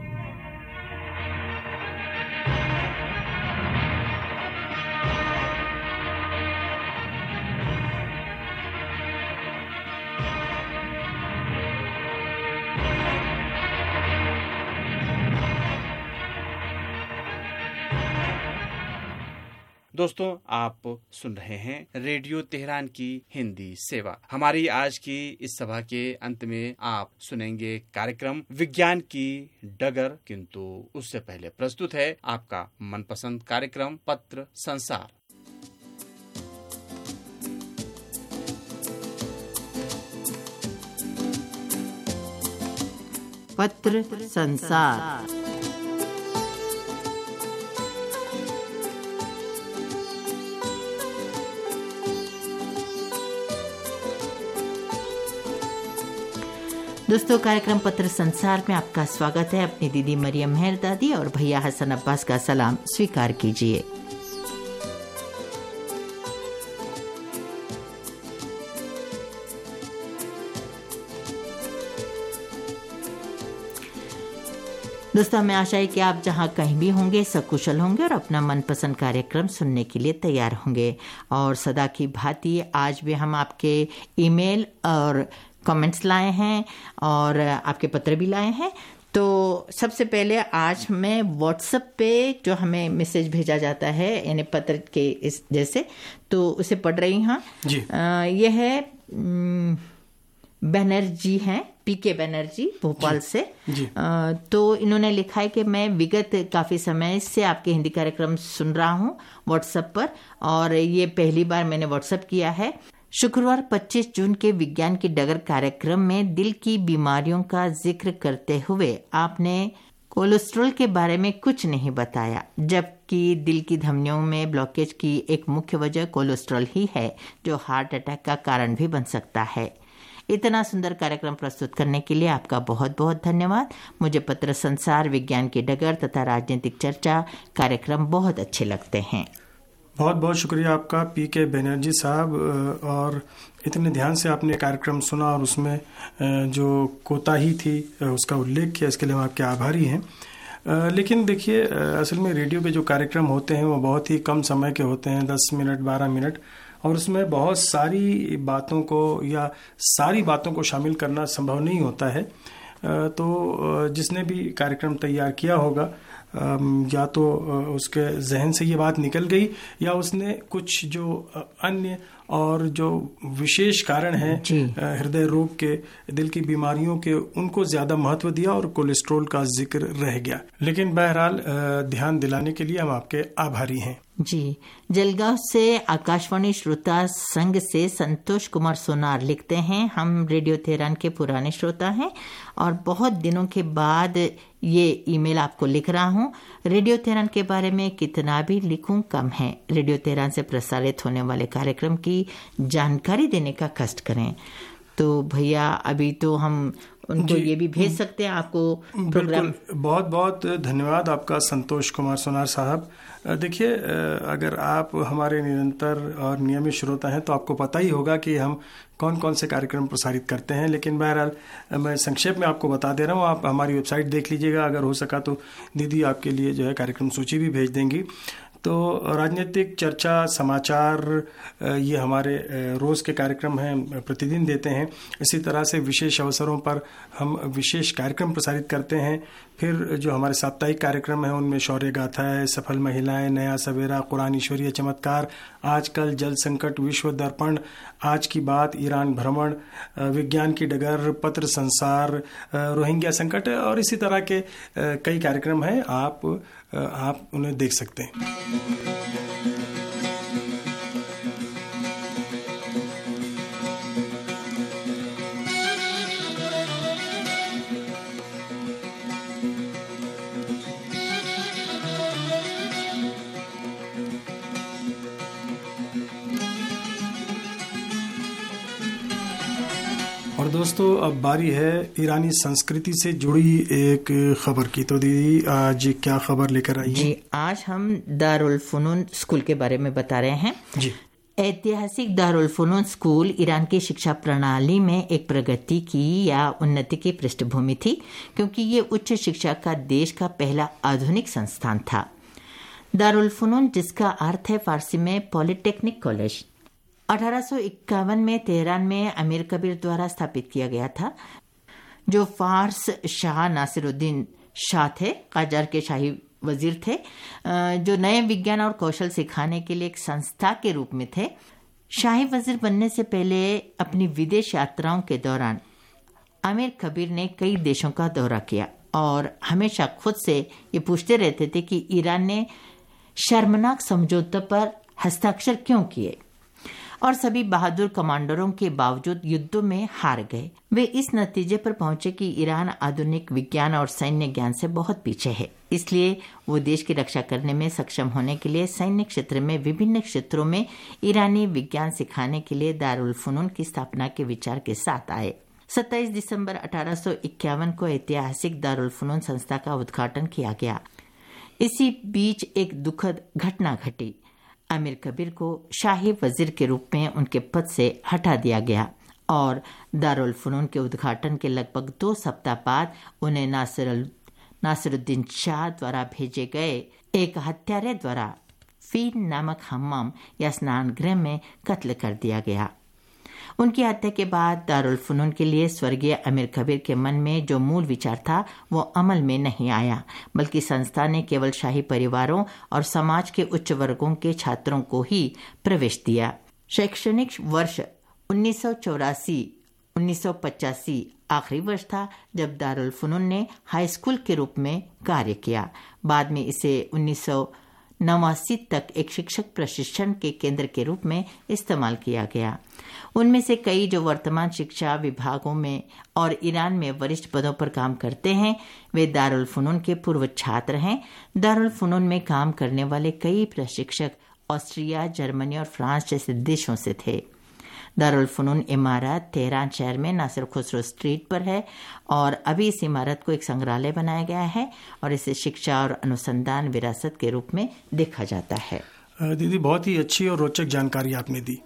दोस्तों, आप सुन रहे हैं रेडियो तेहरान की हिंदी सेवा। हमारी आज की इस सभा के अंत में आप सुनेंगे कार्यक्रम विज्ञान की डगर, किंतु उससे पहले प्रस्तुत है आपका मनपसंद कार्यक्रम पत्र संसार। पत्र संसार। दोस्तों, कार्यक्रम पत्र संसार में आपका स्वागत है। अपनी दीदी मरियम मेहर दादी और भैया हसन अब्बास का सलाम स्वीकार कीजिए। दोस्तों, हमें आशा है कि आप जहां कहीं भी होंगे सकुशल होंगे और अपना मनपसंद कार्यक्रम सुनने के लिए तैयार होंगे। और सदा की भांति आज भी हम आपके ईमेल और कमेंट्स लाए हैं और आपके पत्र भी लाए हैं। तो सबसे पहले आज मैं व्हाट्सएप पे जो हमें मैसेज भेजा जाता है यानी पत्र के इस जैसे, तो उसे पढ़ रही हूँ जी। यह है बनर्जी हैं, पीके बनर्जी भोपाल से। तो इन्होंने लिखा है कि मैं विगत काफ़ी समय से आपके हिंदी कार्यक्रम सुन रहा हूँ व्हाट्सएप पर, और ये पहली बार मैंने व्हाट्सएप किया है। शुक्रवार 25 जून के विज्ञान की डगर कार्यक्रम में दिल की बीमारियों का जिक्र करते हुए आपने कोलेस्ट्रॉल के बारे में कुछ नहीं बताया, जबकि दिल की धमनियों में ब्लॉकेज की एक मुख्य वजह कोलेस्ट्रॉल ही है, जो हार्ट अटैक का कारण भी बन सकता है। इतना सुंदर कार्यक्रम प्रस्तुत करने के लिए आपका बहुत बहुत धन्यवाद। मुझे पत्र संसार, विज्ञान की डगर तथा राजनीतिक चर्चा कार्यक्रम बहुत अच्छे लगते हैं। बहुत बहुत शुक्रिया आपका पीके बनर्जी साहब, और इतने ध्यान से आपने कार्यक्रम सुना और उसमें जो कोताही थी उसका उल्लेख किया, इसके लिए हम आपके आभारी हैं। लेकिन देखिए, असल में रेडियो के जो कार्यक्रम होते हैं वो बहुत ही कम समय के होते हैं, 10 मिनट 12 मिनट, और उसमें बहुत सारी बातों को या सारी बातों को शामिल करना संभव नहीं होता है। तो जिसने भी कार्यक्रम तैयार किया होगा, या तो उसके जहन से ये बात निकल गई या उसने कुछ जो अन्य और जो विशेष कारण हैं हृदय रोग के, दिल की बीमारियों के, उनको ज्यादा महत्व दिया और कोलेस्ट्रॉल का जिक्र रह गया। लेकिन बहरहाल ध्यान दिलाने के लिए हम आपके आभारी हैं जी। जलगांव से आकाशवाणी श्रोता संघ से संतोष कुमार सोनार लिखते हैं, हम रेडियो तेहरान के पुराने श्रोता हैं और बहुत दिनों के बाद ये ईमेल आपको लिख रहा हूँ। रेडियो तेहरान के बारे में कितना भी लिखूं कम है। रेडियो तेहरान से प्रसारित होने वाले कार्यक्रम की जानकारी देने का कष्ट करें। तो भैया अभी तो हम उनको ये भी भेज सकते हैं आपको प्रोग्राम। बहुत बहुत धन्यवाद आपका संतोष कुमार सोनार साहब। देखिए, अगर आप हमारे निरंतर और नियमित श्रोता हैं तो आपको पता ही होगा कि हम कौन कौन से कार्यक्रम प्रसारित करते हैं, लेकिन बहरहाल मैं संक्षेप में आपको बता दे रहा हूँ। आप हमारी वेबसाइट देख लीजिएगा, अगर हो सका तो दीदी आपके लिए जो है कार्यक्रम सूची भी भेज देंगी। तो राजनीतिक चर्चा, समाचार, ये हमारे रोज़ के कार्यक्रम हैं, प्रतिदिन देते हैं। इसी तरह से विशेष अवसरों पर हम विशेष कार्यक्रम प्रसारित करते हैं। फिर जो हमारे साप्ताहिक कार्यक्रम हैं उनमें शौर्य गाथा है, सफल महिलाएं, नया सवेरा, कुरान ईश्वरीय चमत्कार, आजकल जल संकट, विश्व दर्पण, आज की बात, ईरान भ्रमण, विज्ञान की डगर, पत्र संसार, रोहिंग्या संकट और इसी तरह के कई कार्यक्रम हैं। आप उन्हें देख सकते हैं। और दोस्तों, अब बारी है ईरानी संस्कृति से जुड़ी एक खबर की। तो दीदी आज क्या खबर लेकर आई? जी, आज हम दारुल फनून स्कूल के बारे में बता रहे हैं। जी, ऐतिहासिक दारुल फनून स्कूल ईरान की शिक्षा प्रणाली में एक प्रगति की या उन्नति की पृष्ठभूमि थी, क्योंकि ये उच्च शिक्षा का देश का पहला आधुनिक संस्थान था। दारुल फनून, जिसका अर्थ है फारसी में पॉलिटेक्निक कॉलेज, 1851 में तेहरान में अमीर कबीर द्वारा स्थापित किया गया था, जो फारस शाह नासिरुद्दीन शाह थे, काजार के शाही वजीर थे, जो नए विज्ञान और कौशल सिखाने के लिए एक संस्था के रूप में थे। शाही वजीर बनने से पहले अपनी विदेश यात्राओं के दौरान अमीर कबीर ने कई देशों का दौरा किया और हमेशा खुद से ये पूछते रहते थे कि ईरान ने शर्मनाक समझौते पर हस्ताक्षर क्यों किए, और सभी बहादुर कमांडरों के बावजूद युद्धों में हार गए। वे इस नतीजे पर पहुंचे कि ईरान आधुनिक विज्ञान और सैन्य ज्ञान से बहुत पीछे है। इसलिए वो देश की रक्षा करने में सक्षम होने के लिए सैन्य क्षेत्र में विभिन्न क्षेत्रों में ईरानी विज्ञान सिखाने के लिए दारुल फनून की स्थापना के विचार के साथ आए। 27 दिसंबर 1851 को ऐतिहासिक दारुल फनून संस्था का उद्घाटन किया गया। इसी बीच एक दुखद घटना घटी। अमीर कबीर को शाही वजीर के रूप में उनके पद से हटा दिया गया और दारुल फनून के उद्घाटन के लगभग 2 सप्ताह बाद उन्हें नासिरुद्दीन शाह द्वारा भेजे गए एक हत्यारे द्वारा फीन नामक हम्माम या स्नान गृह में कत्ल कर दिया गया। उनकी हत्या के बाद दारुल फनून के लिए स्वर्गीय अमीर कबीर के मन में जो मूल विचार था वो अमल में नहीं आया, बल्कि संस्था ने केवल शाही परिवारों और समाज के उच्च वर्गों के छात्रों को ही प्रवेश दिया। शैक्षणिक वर्ष 1984-1985 आखिरी वर्ष था जब दारुल फनून ने हाई स्कूल के रूप में कार्य किया। बाद में इसे 1989 तक एक शिक्षक प्रशिक्षण के केंद्र के रूप में इस्तेमाल किया गया। उनमें से कई जो वर्तमान शिक्षा विभागों में और ईरान में वरिष्ठ पदों पर काम करते हैं, वे दारुल फनून के पूर्व छात्र हैं। दारुल फनून में काम करने वाले कई प्रशिक्षक ऑस्ट्रिया, जर्मनी और फ्रांस जैसे देशों से थे। दारुल फनून इमारत तेहरान शहर में नासिर खुसरो स्ट्रीट पर है और अभी इस इमारत को एक संग्रहालय बनाया गया है और इसे शिक्षा और अनुसंधान विरासत के रूप में देखा जाता है। दीदी, बहुत ही अच्छी और रोचक जानकारी आपने दी।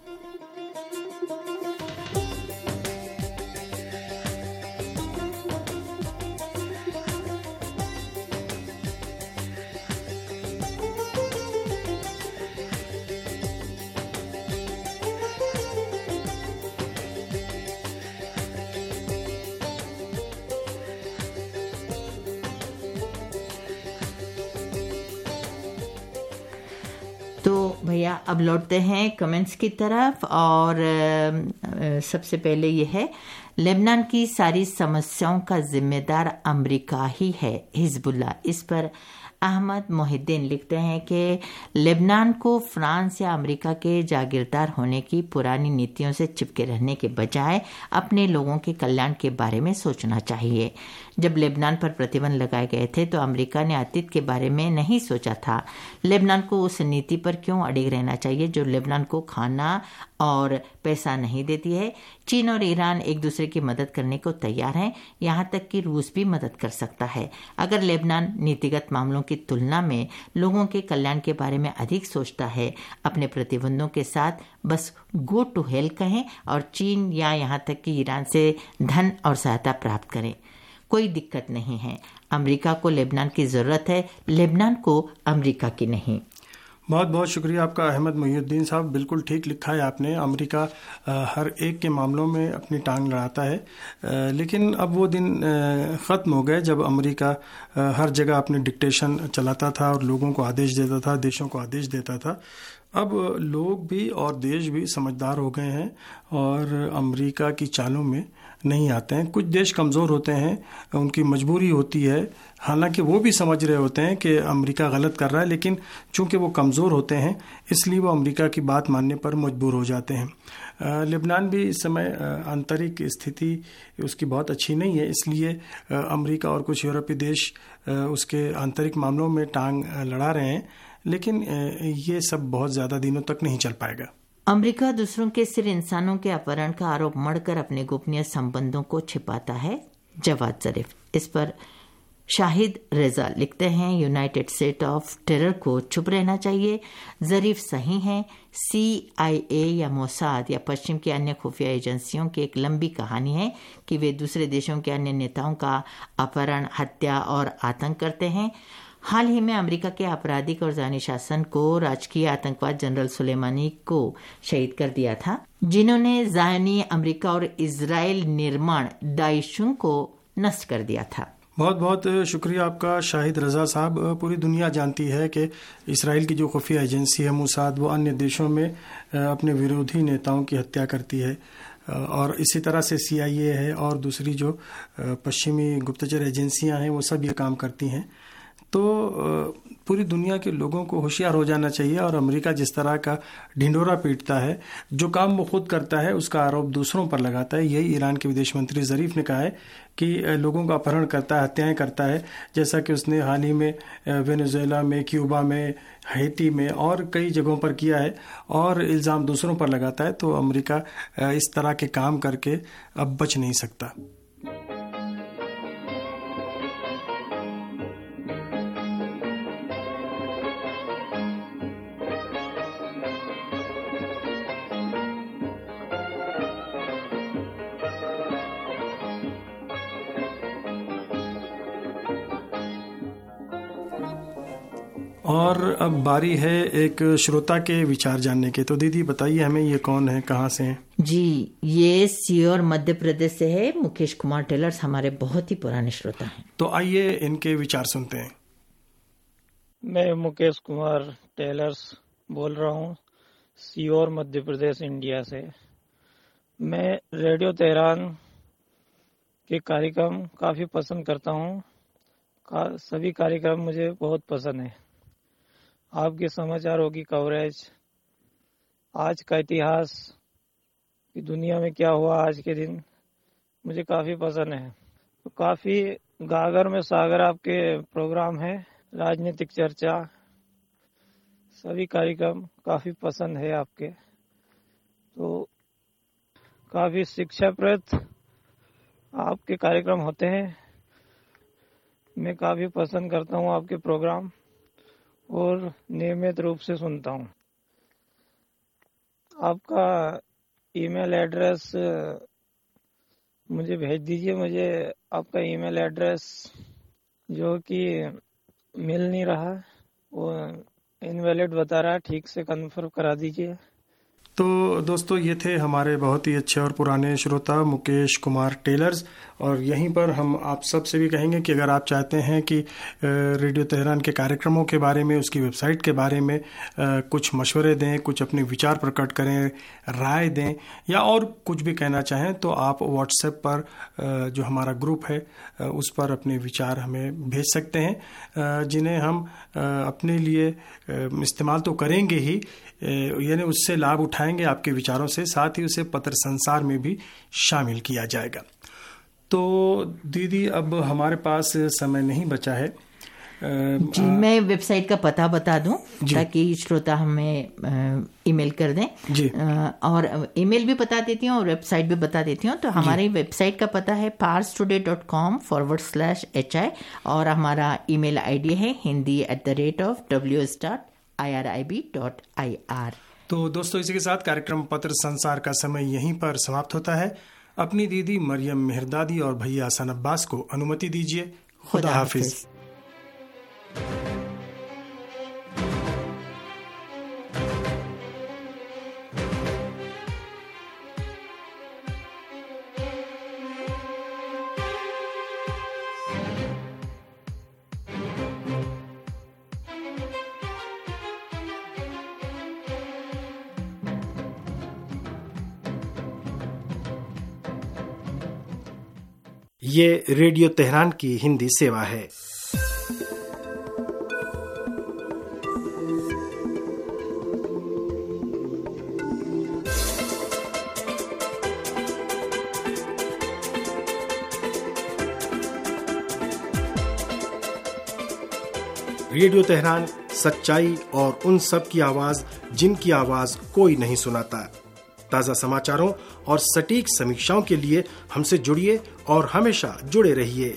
तो भैया अब लौटते हैं कमेंट्स की तरफ और सबसे पहले ये है, लेबनान की सारी समस्याओं का जिम्मेदार अमेरिका ही है, हिजबुल्लाह। इस पर अहमद मोहिद्दीन लिखते हैं कि लेबनान को फ्रांस या अमेरिका के जागीरदार होने की पुरानी नीतियों से चिपके रहने के बजाय अपने लोगों के कल्याण के बारे में सोचना चाहिए। जब लेबनान पर प्रतिबंध लगाए गए थे तो अमेरिका ने अतीत के बारे में नहीं सोचा था। लेबनान को उस नीति पर क्यों अड़िग रहना चाहिए जो लेबनान को खाना और पैसा नहीं देती है। चीन और ईरान एक दूसरे की मदद करने को तैयार हैं, यहाँ तक कि रूस भी मदद कर सकता है। अगर लेबनान नीतिगत मामलों की तुलना में लोगों के कल्याण के बारे में अधिक सोचता है, अपने प्रतिबंधों के साथ बस गो टू हेल कहें और चीन या यहाँ तक कि ईरान से धन और सहायता प्राप्त करें, कोई दिक्कत नहीं है। अमेरिका को लेबनान की जरूरत है, लेबनान को अमेरिका की नहीं। बहुत बहुत शुक्रिया आपका अहमद मोहिउद्दीन साहब, बिल्कुल ठीक लिखा है आपने। अमेरिका हर एक के मामलों में अपनी टांग लड़ाता है, लेकिन अब वो दिन ख़त्म हो गए जब अमेरिका हर जगह अपनी डिक्टेशन चलाता था और लोगों को आदेश देता था, देशों को आदेश देता था। अब लोग भी और देश भी समझदार हो गए हैं और अमेरिका की चालों में नहीं आते हैं। कुछ देश कमज़ोर होते हैं, उनकी मजबूरी होती है, हालांकि वो भी समझ रहे होते हैं कि अमेरिका गलत कर रहा है, लेकिन चूंकि वो कमज़ोर होते हैं इसलिए वो अमेरिका की बात मानने पर मजबूर हो जाते हैं। लेबनान भी इस समय आंतरिक स्थिति उसकी बहुत अच्छी नहीं है, इसलिए अमेरिका और कुछ यूरोपीय देश उसके आंतरिक मामलों में टांग लड़ा रहे हैं, लेकिन ये सब बहुत ज़्यादा दिनों तक नहीं चल पाएगा। अमेरिका दूसरों के सिर इंसानों के अपहरण का आरोप मढ़कर अपने गोपनीय संबंधों को छिपाता है। जवाद जरीफ इस पर शाहिद रेजा लिखते हैं, यूनाइटेड स्टेट ऑफ टेरर को चुप रहना चाहिए। जरीफ सही हैं। CIA या मोसाद या पश्चिम की अन्य खुफिया एजेंसियों की एक लंबी कहानी है कि वे दूसरे देशों के अन्य नेताओं का अपहरण, हत्या और आतंक करते हैं। हाल ही में अमेरिका के आपराधिक और जानी शासन को राजकीय आतंकवाद जनरल सुलेमानी को शहीद कर दिया था, जिन्होंने जायनी अमेरिका और इजराइल निर्माण दाइशुं को नष्ट कर दिया था। बहुत बहुत शुक्रिया आपका शाहिद रजा साहब। पूरी दुनिया जानती है कि इसराइल की जो खुफिया एजेंसी है मोसाद, वो अन्य देशों में अपने विरोधी नेताओं की हत्या करती है, और इसी तरह से CIA है और दूसरी जो पश्चिमी गुप्तचर एजेंसियां हैं वो सब ये काम करती हैं। तो पूरी दुनिया के लोगों को होशियार हो जाना चाहिए, और अमेरिका जिस तरह का ढिंढोरा पीटता है, जो काम वो खुद करता है उसका आरोप दूसरों पर लगाता है। यही ईरान के विदेश मंत्री जरीफ ने कहा है कि लोगों का अपहरण करता है, हत्याएं करता है, जैसा कि उसने हाल ही में वेनेजुएला में, क्यूबा में, हैती में और कई जगहों पर किया है, और इल्ज़ाम दूसरों पर लगाता है। तो अमेरिका इस तरह के काम करके अब बच नहीं सकता। और अब बारी है एक श्रोता के विचार जानने के। तो दीदी बताइए हमें, ये कौन है, कहाँ से हैं? जी, ये सीहोर मध्य प्रदेश से है। मुकेश कुमार टेलर्स हमारे बहुत ही पुराने श्रोता हैं। तो आइए इनके विचार सुनते हैं। मैं मुकेश कुमार टेलर्स बोल रहा हूँ, सीहोर मध्य प्रदेश, इंडिया से। मैं रेडियो तेहरान के कार्यक्रम काफ़ी पसंद करता हूँ। सभी कार्यक्रम मुझे बहुत पसंद है। आपके समाचारों की कवरेज, आज का इतिहास कि दुनिया में क्या हुआ आज के दिन, मुझे काफ़ी पसंद है। तो काफ़ी गागर में सागर आपके प्रोग्राम है, राजनीतिक चर्चा, सभी कार्यक्रम काफ़ी पसंद है आपके। तो काफ़ी शिक्षाप्रद आपके कार्यक्रम होते हैं। मैं काफ़ी पसंद करता हूँ आपके प्रोग्राम और नियमित रूप से सुनता हूँ। आपका ईमेल एड्रेस मुझे भेज दीजिए। मुझे आपका ईमेल एड्रेस जो कि मिल नहीं रहा, वो इनवैलिड बता रहा है, ठीक से कन्फर्म करा दीजिए। तो दोस्तों, ये थे हमारे बहुत ही अच्छे और पुराने श्रोता मुकेश कुमार टेलर्स। और यहीं पर हम आप सब से भी कहेंगे कि अगर आप चाहते हैं कि रेडियो तेहरान के कार्यक्रमों के बारे में, उसकी वेबसाइट के बारे में कुछ मशवरे दें, कुछ अपने विचार प्रकट करें, राय दें, या और कुछ भी कहना चाहें, तो आप व्हाट्सएप पर जो हमारा ग्रुप है उस पर अपने विचार हमें भेज सकते हैं, जिन्हें हम अपने लिए इस्तेमाल तो करेंगे ही, यानी उससे लाभ उठाएंगे आपके विचारों से, साथ ही उसे पत्र संसार में भी शामिल किया जाएगा। तो दीदी, अब हमारे पास समय नहीं बचा है। जी, मैं वेबसाइट का पता बता दूं ताकि श्रोता हमें ईमेल कर दें जी। और ईमेल भी बता देती हूँ और वेबसाइट भी बता देती हूँ। तो हमारी वेबसाइट का पता है parstoday.com/hi और हमारा ईमेल आईडी है hindi@ws.irib.ir। तो दोस्तों, इसी के साथ कार्यक्रम पत्र संसार का समय यहीं पर समाप्त होता है। अपनी दीदी मरियम मेहरदादी और भैया हसन अब्बास को अनुमति दीजिए। खुदा हाफिज। ये रेडियो तेहरान की हिंदी सेवा है। रेडियो तेहरान सच्चाई और उन सब की आवाज जिनकी आवाज कोई नहीं सुनाता। ताज़ा समाचारों और सटीक समीक्षाओं के लिए हमसे जुड़िए और हमेशा जुड़े रहिए।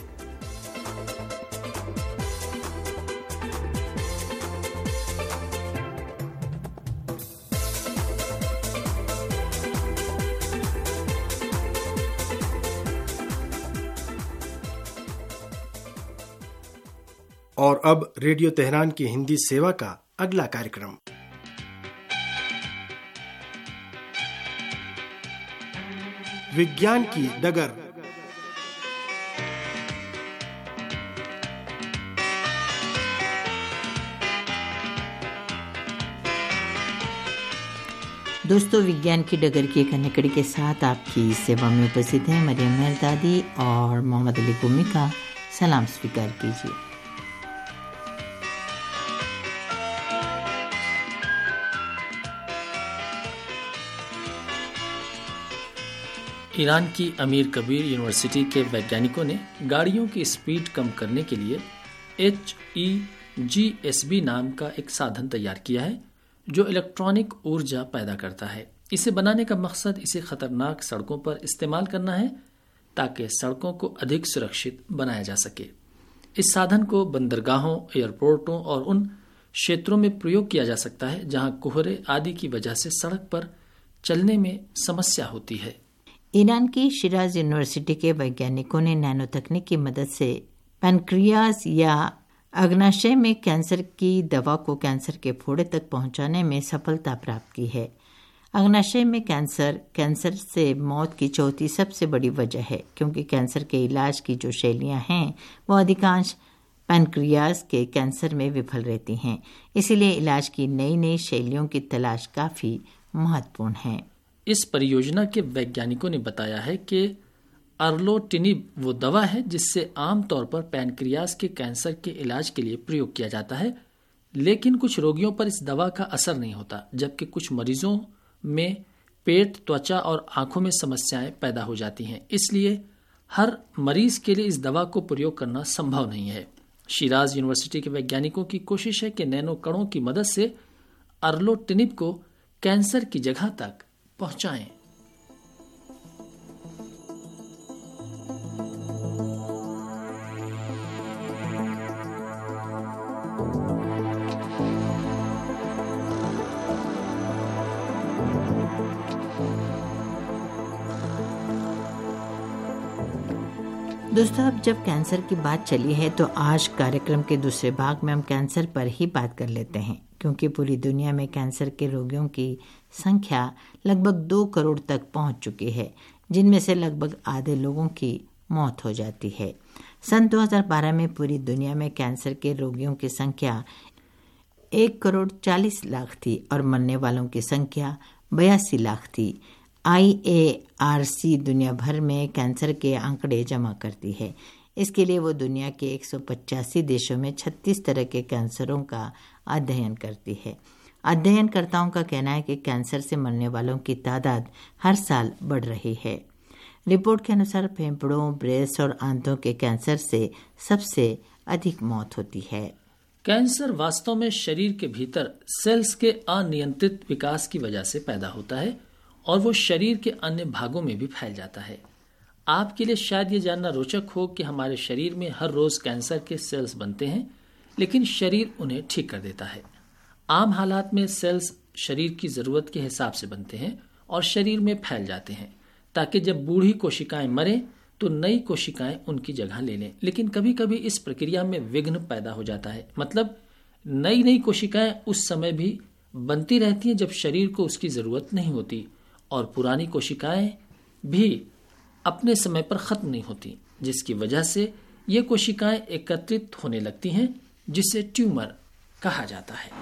और अब रेडियो तेहरान की हिंदी सेवा का अगला कार्यक्रम। विज्ञान की डगर। दोस्तों, विज्ञान की डगर की एक अन्य कड़ी के साथ आपकी सेवा में उपस्थित हैं मरियम मेहरदादी और मोहम्मद अली गुमी का सलाम स्वीकार कीजिए। ईरान की अमीर कबीर यूनिवर्सिटी के वैज्ञानिकों ने गाड़ियों की स्पीड कम करने के लिए HEGSB नाम का एक साधन तैयार किया है जो इलेक्ट्रॉनिक ऊर्जा पैदा करता है। इसे बनाने का मकसद इसे खतरनाक सड़कों पर इस्तेमाल करना है ताकि सड़कों को अधिक सुरक्षित बनाया जा सके। इस साधन को बंदरगाहों, एयरपोर्टों और उन क्षेत्रों में प्रयोग किया जा सकता है जहां कोहरे आदि की वजह से सड़क पर चलने में समस्या होती है। ईरान की शिराज यूनिवर्सिटी के वैज्ञानिकों ने नैनो तकनीक की मदद से पैनक्रियास या अग्नाशय में कैंसर की दवा को कैंसर के फोड़े तक पहुंचाने में सफलता प्राप्त की है। अग्नाशय में कैंसर से मौत की चौथी सबसे बड़ी वजह है, क्योंकि कैंसर के इलाज की जो शैलियां हैं वो अधिकांश पैनक्रियास के कैंसर में विफल रहती हैं। इसीलिए इलाज की नई नई शैलियों की तलाश काफी महत्वपूर्ण है। इस परियोजना के वैज्ञानिकों ने बताया है कि अर्लोटिनिब वो दवा है जिससे आमतौर पर पैनक्रियास के कैंसर के इलाज के लिए प्रयोग किया जाता है, लेकिन कुछ रोगियों पर इस दवा का असर नहीं होता, जबकि कुछ मरीजों में पेट, त्वचा और आंखों में समस्याएं पैदा हो जाती हैं। इसलिए हर मरीज के लिए इस दवा को प्रयोग करना संभव नहीं है। शिराज यूनिवर्सिटी के वैज्ञानिकों की कोशिश है कि नैनो कणों की मदद से अर्लोटिनिब को कैंसर की जगह तक पहुंचाएं। दोस्तों, अब जब कैंसर की बात चली है तो आज कार्यक्रम के दूसरे भाग में हम कैंसर पर ही बात कर लेते हैं। क्योंकि पूरी दुनिया में कैंसर के रोगियों की संख्या लगभग 2 करोड़ तक पहुंच चुकी है, जिनमें से लगभग आधे लोगों की मौत हो जाती है। सन 2012 में पूरी दुनिया में कैंसर के रोगियों की संख्या 1 करोड़ 40 लाख थी और मरने वालों की संख्या 82 लाख थी। IARC दुनिया भर में कैंसर के आंकड़े जमा करती है। इसके लिए वो दुनिया के 185 देशों में 36 तरह के कैंसरों का अध्ययन करती है। अध्ययनकर्ताओं का कहना है कि कैंसर से मरने वालों की तादाद हर साल बढ़ रही है। रिपोर्ट के अनुसार फेफड़ों, ब्रेस्ट और आंतों के कैंसर से सबसे अधिक मौत होती है। कैंसर वास्तव में शरीर के भीतर सेल्स के अनियंत्रित विकास की वजह से पैदा होता है और वो शरीर के अन्य भागों में भी फैल जाता है। आपके लिए शायद ये जानना रोचक हो कि हमारे शरीर में हर रोज कैंसर के सेल्स बनते हैं, लेकिन शरीर उन्हें ठीक कर देता है। आम हालात में सेल्स शरीर की जरूरत के हिसाब से बनते हैं और शरीर में फैल जाते हैं ताकि जब बूढ़ी कोशिकाएं मरें तो नई कोशिकाएं उनकी जगह ले लें। लेकिन कभी कभी इस प्रक्रिया में विघ्न पैदा हो जाता है, मतलब नई कोशिकाएं उस समय भी बनती रहती हैं जब शरीर को उसकी जरूरत नहीं होती, और पुरानी कोशिकाएं भी अपने समय पर खत्म नहीं होती, जिसकी वजह से ये कोशिकाएं एकत्रित होने लगती हैं, जिसे ट्यूमर कहा जाता है।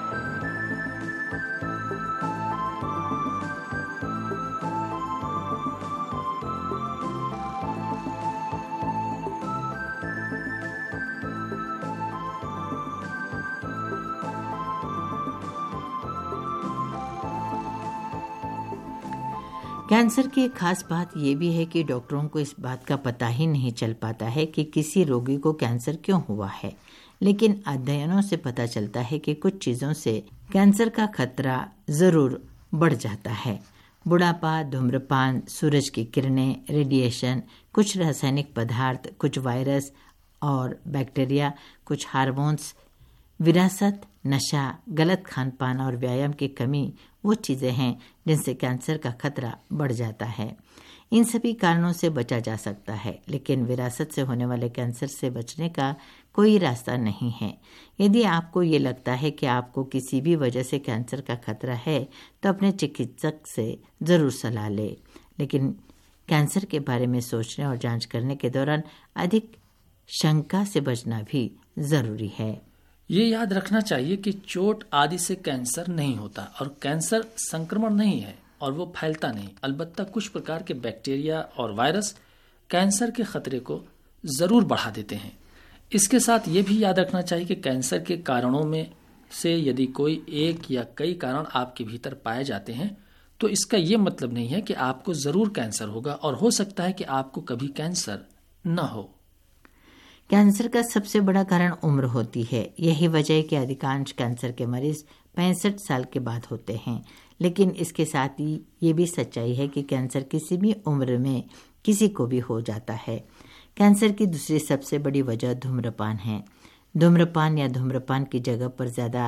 कैंसर की एक खास बात यह भी है कि डॉक्टरों को इस बात का पता ही नहीं चल पाता है कि किसी रोगी को कैंसर क्यों हुआ है, लेकिन अध्ययनों से पता चलता है कि कुछ चीजों से कैंसर का खतरा जरूर बढ़ जाता है। बुढ़ापा, धूम्रपान, सूरज की किरणें, रेडिएशन, कुछ रासायनिक पदार्थ, कुछ वायरस और बैक्टीरिया, कुछ हार्मोन्स, विरासत, नशा, गलत खानपान और व्यायाम की कमी वो चीजें हैं जिनसे कैंसर का खतरा बढ़ जाता है। इन सभी कारणों से बचा जा सकता है, लेकिन विरासत से होने वाले कैंसर से बचने का कोई रास्ता नहीं है। यदि आपको ये लगता है कि आपको किसी भी वजह से कैंसर का खतरा है तो अपने चिकित्सक से जरूर सलाह ले, लेकिन कैंसर के बारे में सोचने और जांच करने के दौरान अधिक शंका से बचना भी जरूरी है। ये याद रखना चाहिए कि चोट आदि से कैंसर नहीं होता और कैंसर संक्रमण नहीं है और वो फैलता नहीं। अलबत्ता कुछ प्रकार के बैक्टीरिया और वायरस कैंसर के खतरे को जरूर बढ़ा देते हैं। इसके साथ ये भी याद रखना चाहिए कि कैंसर के कारणों में से यदि कोई एक या कई कारण आपके भीतर पाए जाते हैं तो इसका ये मतलब नहीं है कि आपको जरूर कैंसर होगा, और हो सकता है कि आपको कभी कैंसर न हो। कैंसर का सबसे बड़ा कारण उम्र होती है। यही वजह है कि अधिकांश कैंसर के मरीज 65 साल के बाद होते हैं, लेकिन इसके साथ ही ये भी सच्चाई है कि कैंसर किसी भी उम्र में किसी को भी हो जाता है। कैंसर की दूसरी सबसे बड़ी वजह धूम्रपान है। धूम्रपान या धूम्रपान की जगह पर ज्यादा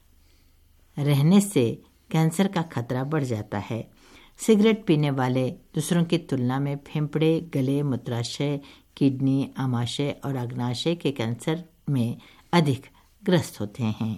रहने से कैंसर का खतरा बढ़ जाता है। सिगरेट पीने वाले दूसरों की तुलना में फेफड़े, गले, मूत्राशय, किडनी, आमाशय और अग्नाशय के कैंसर में अधिक ग्रस्त होते हैं।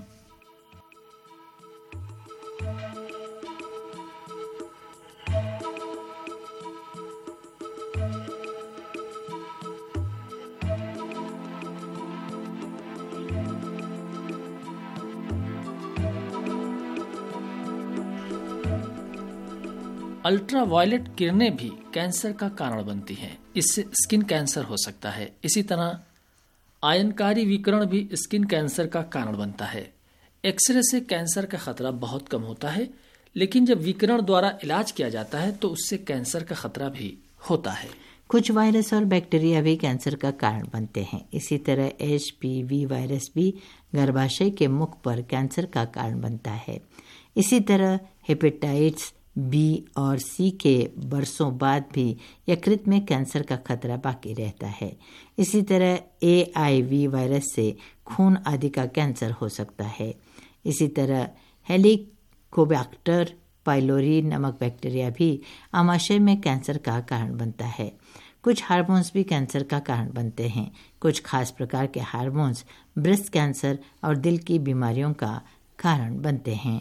अल्ट्रावायलेट किरणें भी कैंसर का कारण बनती हैं। इससे स्किन कैंसर हो सकता है। इसी तरह आयनकारी विकिरण भी स्किन कैंसर का कारण बनता है। एक्सरे से कैंसर का खतरा बहुत कम होता है, लेकिन जब विकिरण द्वारा इलाज किया जाता है तो उससे कैंसर का खतरा भी होता है। कुछ वायरस और बैक्टीरिया भी कैंसर का कारण बनते हैं। इसी तरह HPV वायरस भी गर्भाशय के मुख पर कैंसर का कारण बनता है। इसी तरह हेपेटाइटिस B और C के बरसों बाद भी यकृत में कैंसर का खतरा बाकी रहता है। इसी तरह AIV वायरस से खून आदि का कैंसर हो सकता है। इसी तरह हेलिकोबैक्टर पाइलोरी नामक बैक्टीरिया भी आमाशय में कैंसर का कारण बनता है। कुछ हार्मोन्स भी कैंसर का कारण बनते हैं। कुछ खास प्रकार के हार्मोन्स ब्रेस्ट कैंसर और दिल की बीमारियों का कारण बनते हैं।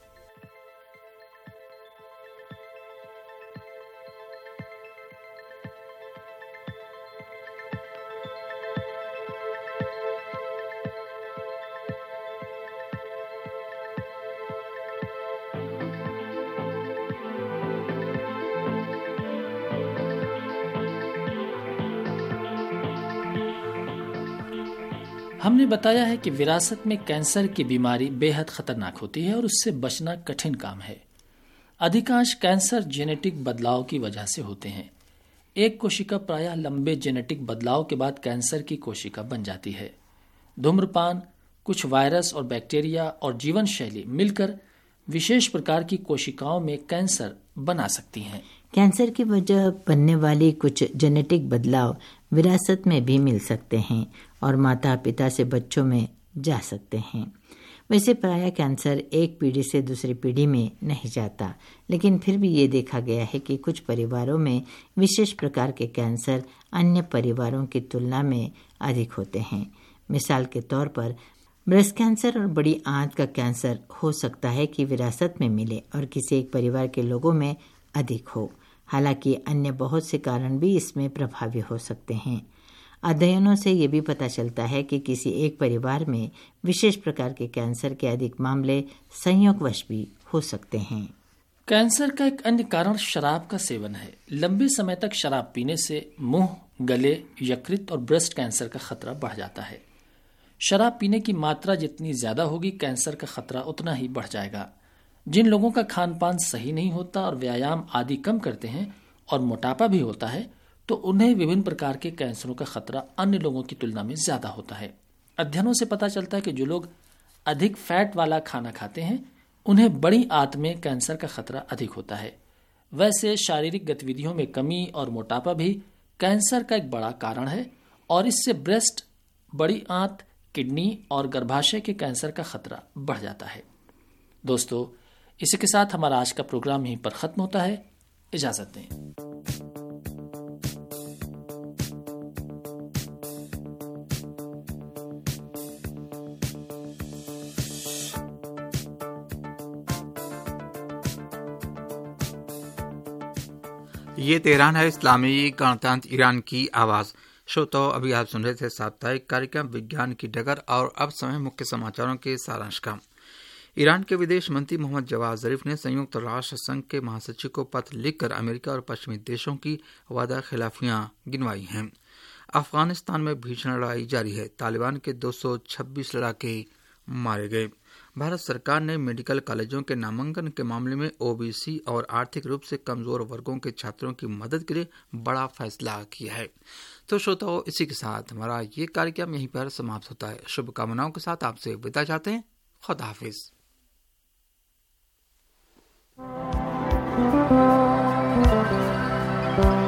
हमने बताया है कि विरासत में कैंसर की बीमारी बेहद खतरनाक होती है और उससे बचना कठिन काम है। अधिकांश कैंसर जेनेटिक बदलाव की वजह से होते हैं। एक कोशिका प्रायः लंबे जेनेटिक बदलाव के बाद कैंसर की कोशिका बन जाती है। धूम्रपान, कुछ वायरस और बैक्टीरिया और जीवन शैली मिलकर विशेष प्रकार की कोशिकाओं में कैंसर बना सकती हैं। कैंसर की वजह बनने वाली कुछ जेनेटिक बदलाव विरासत में भी मिल सकते हैं और माता पिता से बच्चों में जा सकते हैं। वैसे प्रायः कैंसर एक पीढ़ी से दूसरी पीढ़ी में नहीं जाता, लेकिन फिर भी ये देखा गया है कि कुछ परिवारों में विशेष प्रकार के कैंसर अन्य परिवारों की तुलना में अधिक होते हैं। मिसाल के तौर पर ब्रेस्ट कैंसर और बड़ी आंत का कैंसर हो सकता है कि विरासत में मिले और किसी एक परिवार के लोगों में अधिक हो। हालांकि अन्य बहुत से कारण भी इसमें प्रभावी हो सकते हैं। अध्ययनों से ये भी पता चलता है कि किसी एक परिवार में विशेष प्रकार के कैंसर के अधिक मामले संयोगवश भी हो सकते हैं। कैंसर का एक अन्य कारण शराब का सेवन है। लंबे समय तक शराब पीने से मुंह, गले, यकृत और ब्रेस्ट कैंसर का खतरा बढ़ जाता है। शराब पीने की मात्रा जितनी ज्यादा होगी, कैंसर का खतरा उतना ही बढ़ जाएगा। जिन लोगों का खान पान सही नहीं होता और व्यायाम आदि कम करते हैं और मोटापा भी होता है, तो उन्हें विभिन्न प्रकार के कैंसरों का खतरा अन्य लोगों की तुलना में ज्यादा होता है। अध्ययनों से पता चलता है कि जो लोग अधिक फैट वाला खाना खाते हैं, उन्हें बड़ी आंत में कैंसर का खतरा अधिक होता है। वैसे शारीरिक गतिविधियों में कमी और मोटापा भी कैंसर का एक बड़ा कारण है और इससे ब्रेस्ट, बड़ी आंत, किडनी और गर्भाशय के कैंसर का खतरा बढ़ जाता है। दोस्तों, इसी के साथ हमारा आज का प्रोग्राम यहीं पर खत्म होता है। इजाजत दें। ये तेहरान है, इस्लामी गणतंत्र ईरान की आवाज। श्रोताओं, अभी आप सुन रहे थे साप्ताहिक कार्यक्रम विज्ञान की डगर और अब समय मुख्य समाचारों के सारांश का। ईरान के विदेश मंत्री मोहम्मद जवाद जरीफ ने संयुक्त राष्ट्र संघ के महासचिव को पत्र लिखकर अमेरिका और पश्चिमी देशों की वादा खिलाफियां गिनवाई हैं। अफगानिस्तान में भीषण लड़ाई जारी है। तालिबान के 226 लड़ाके मारे गए। भारत सरकार ने मेडिकल कॉलेजों के नामांकन के मामले में ओबीसी और आर्थिक रूप से कमजोर वर्गों के छात्रों की मदद के लिए बड़ा फैसला किया है। तो श्रोताओं, इसी के साथ हमारा ये कार्यक्रम यहीं पर समाप्त होता है। शुभकामनाओं के साथ आपसे विदा चाहते हैं। खुदा हाफिज। Thank you.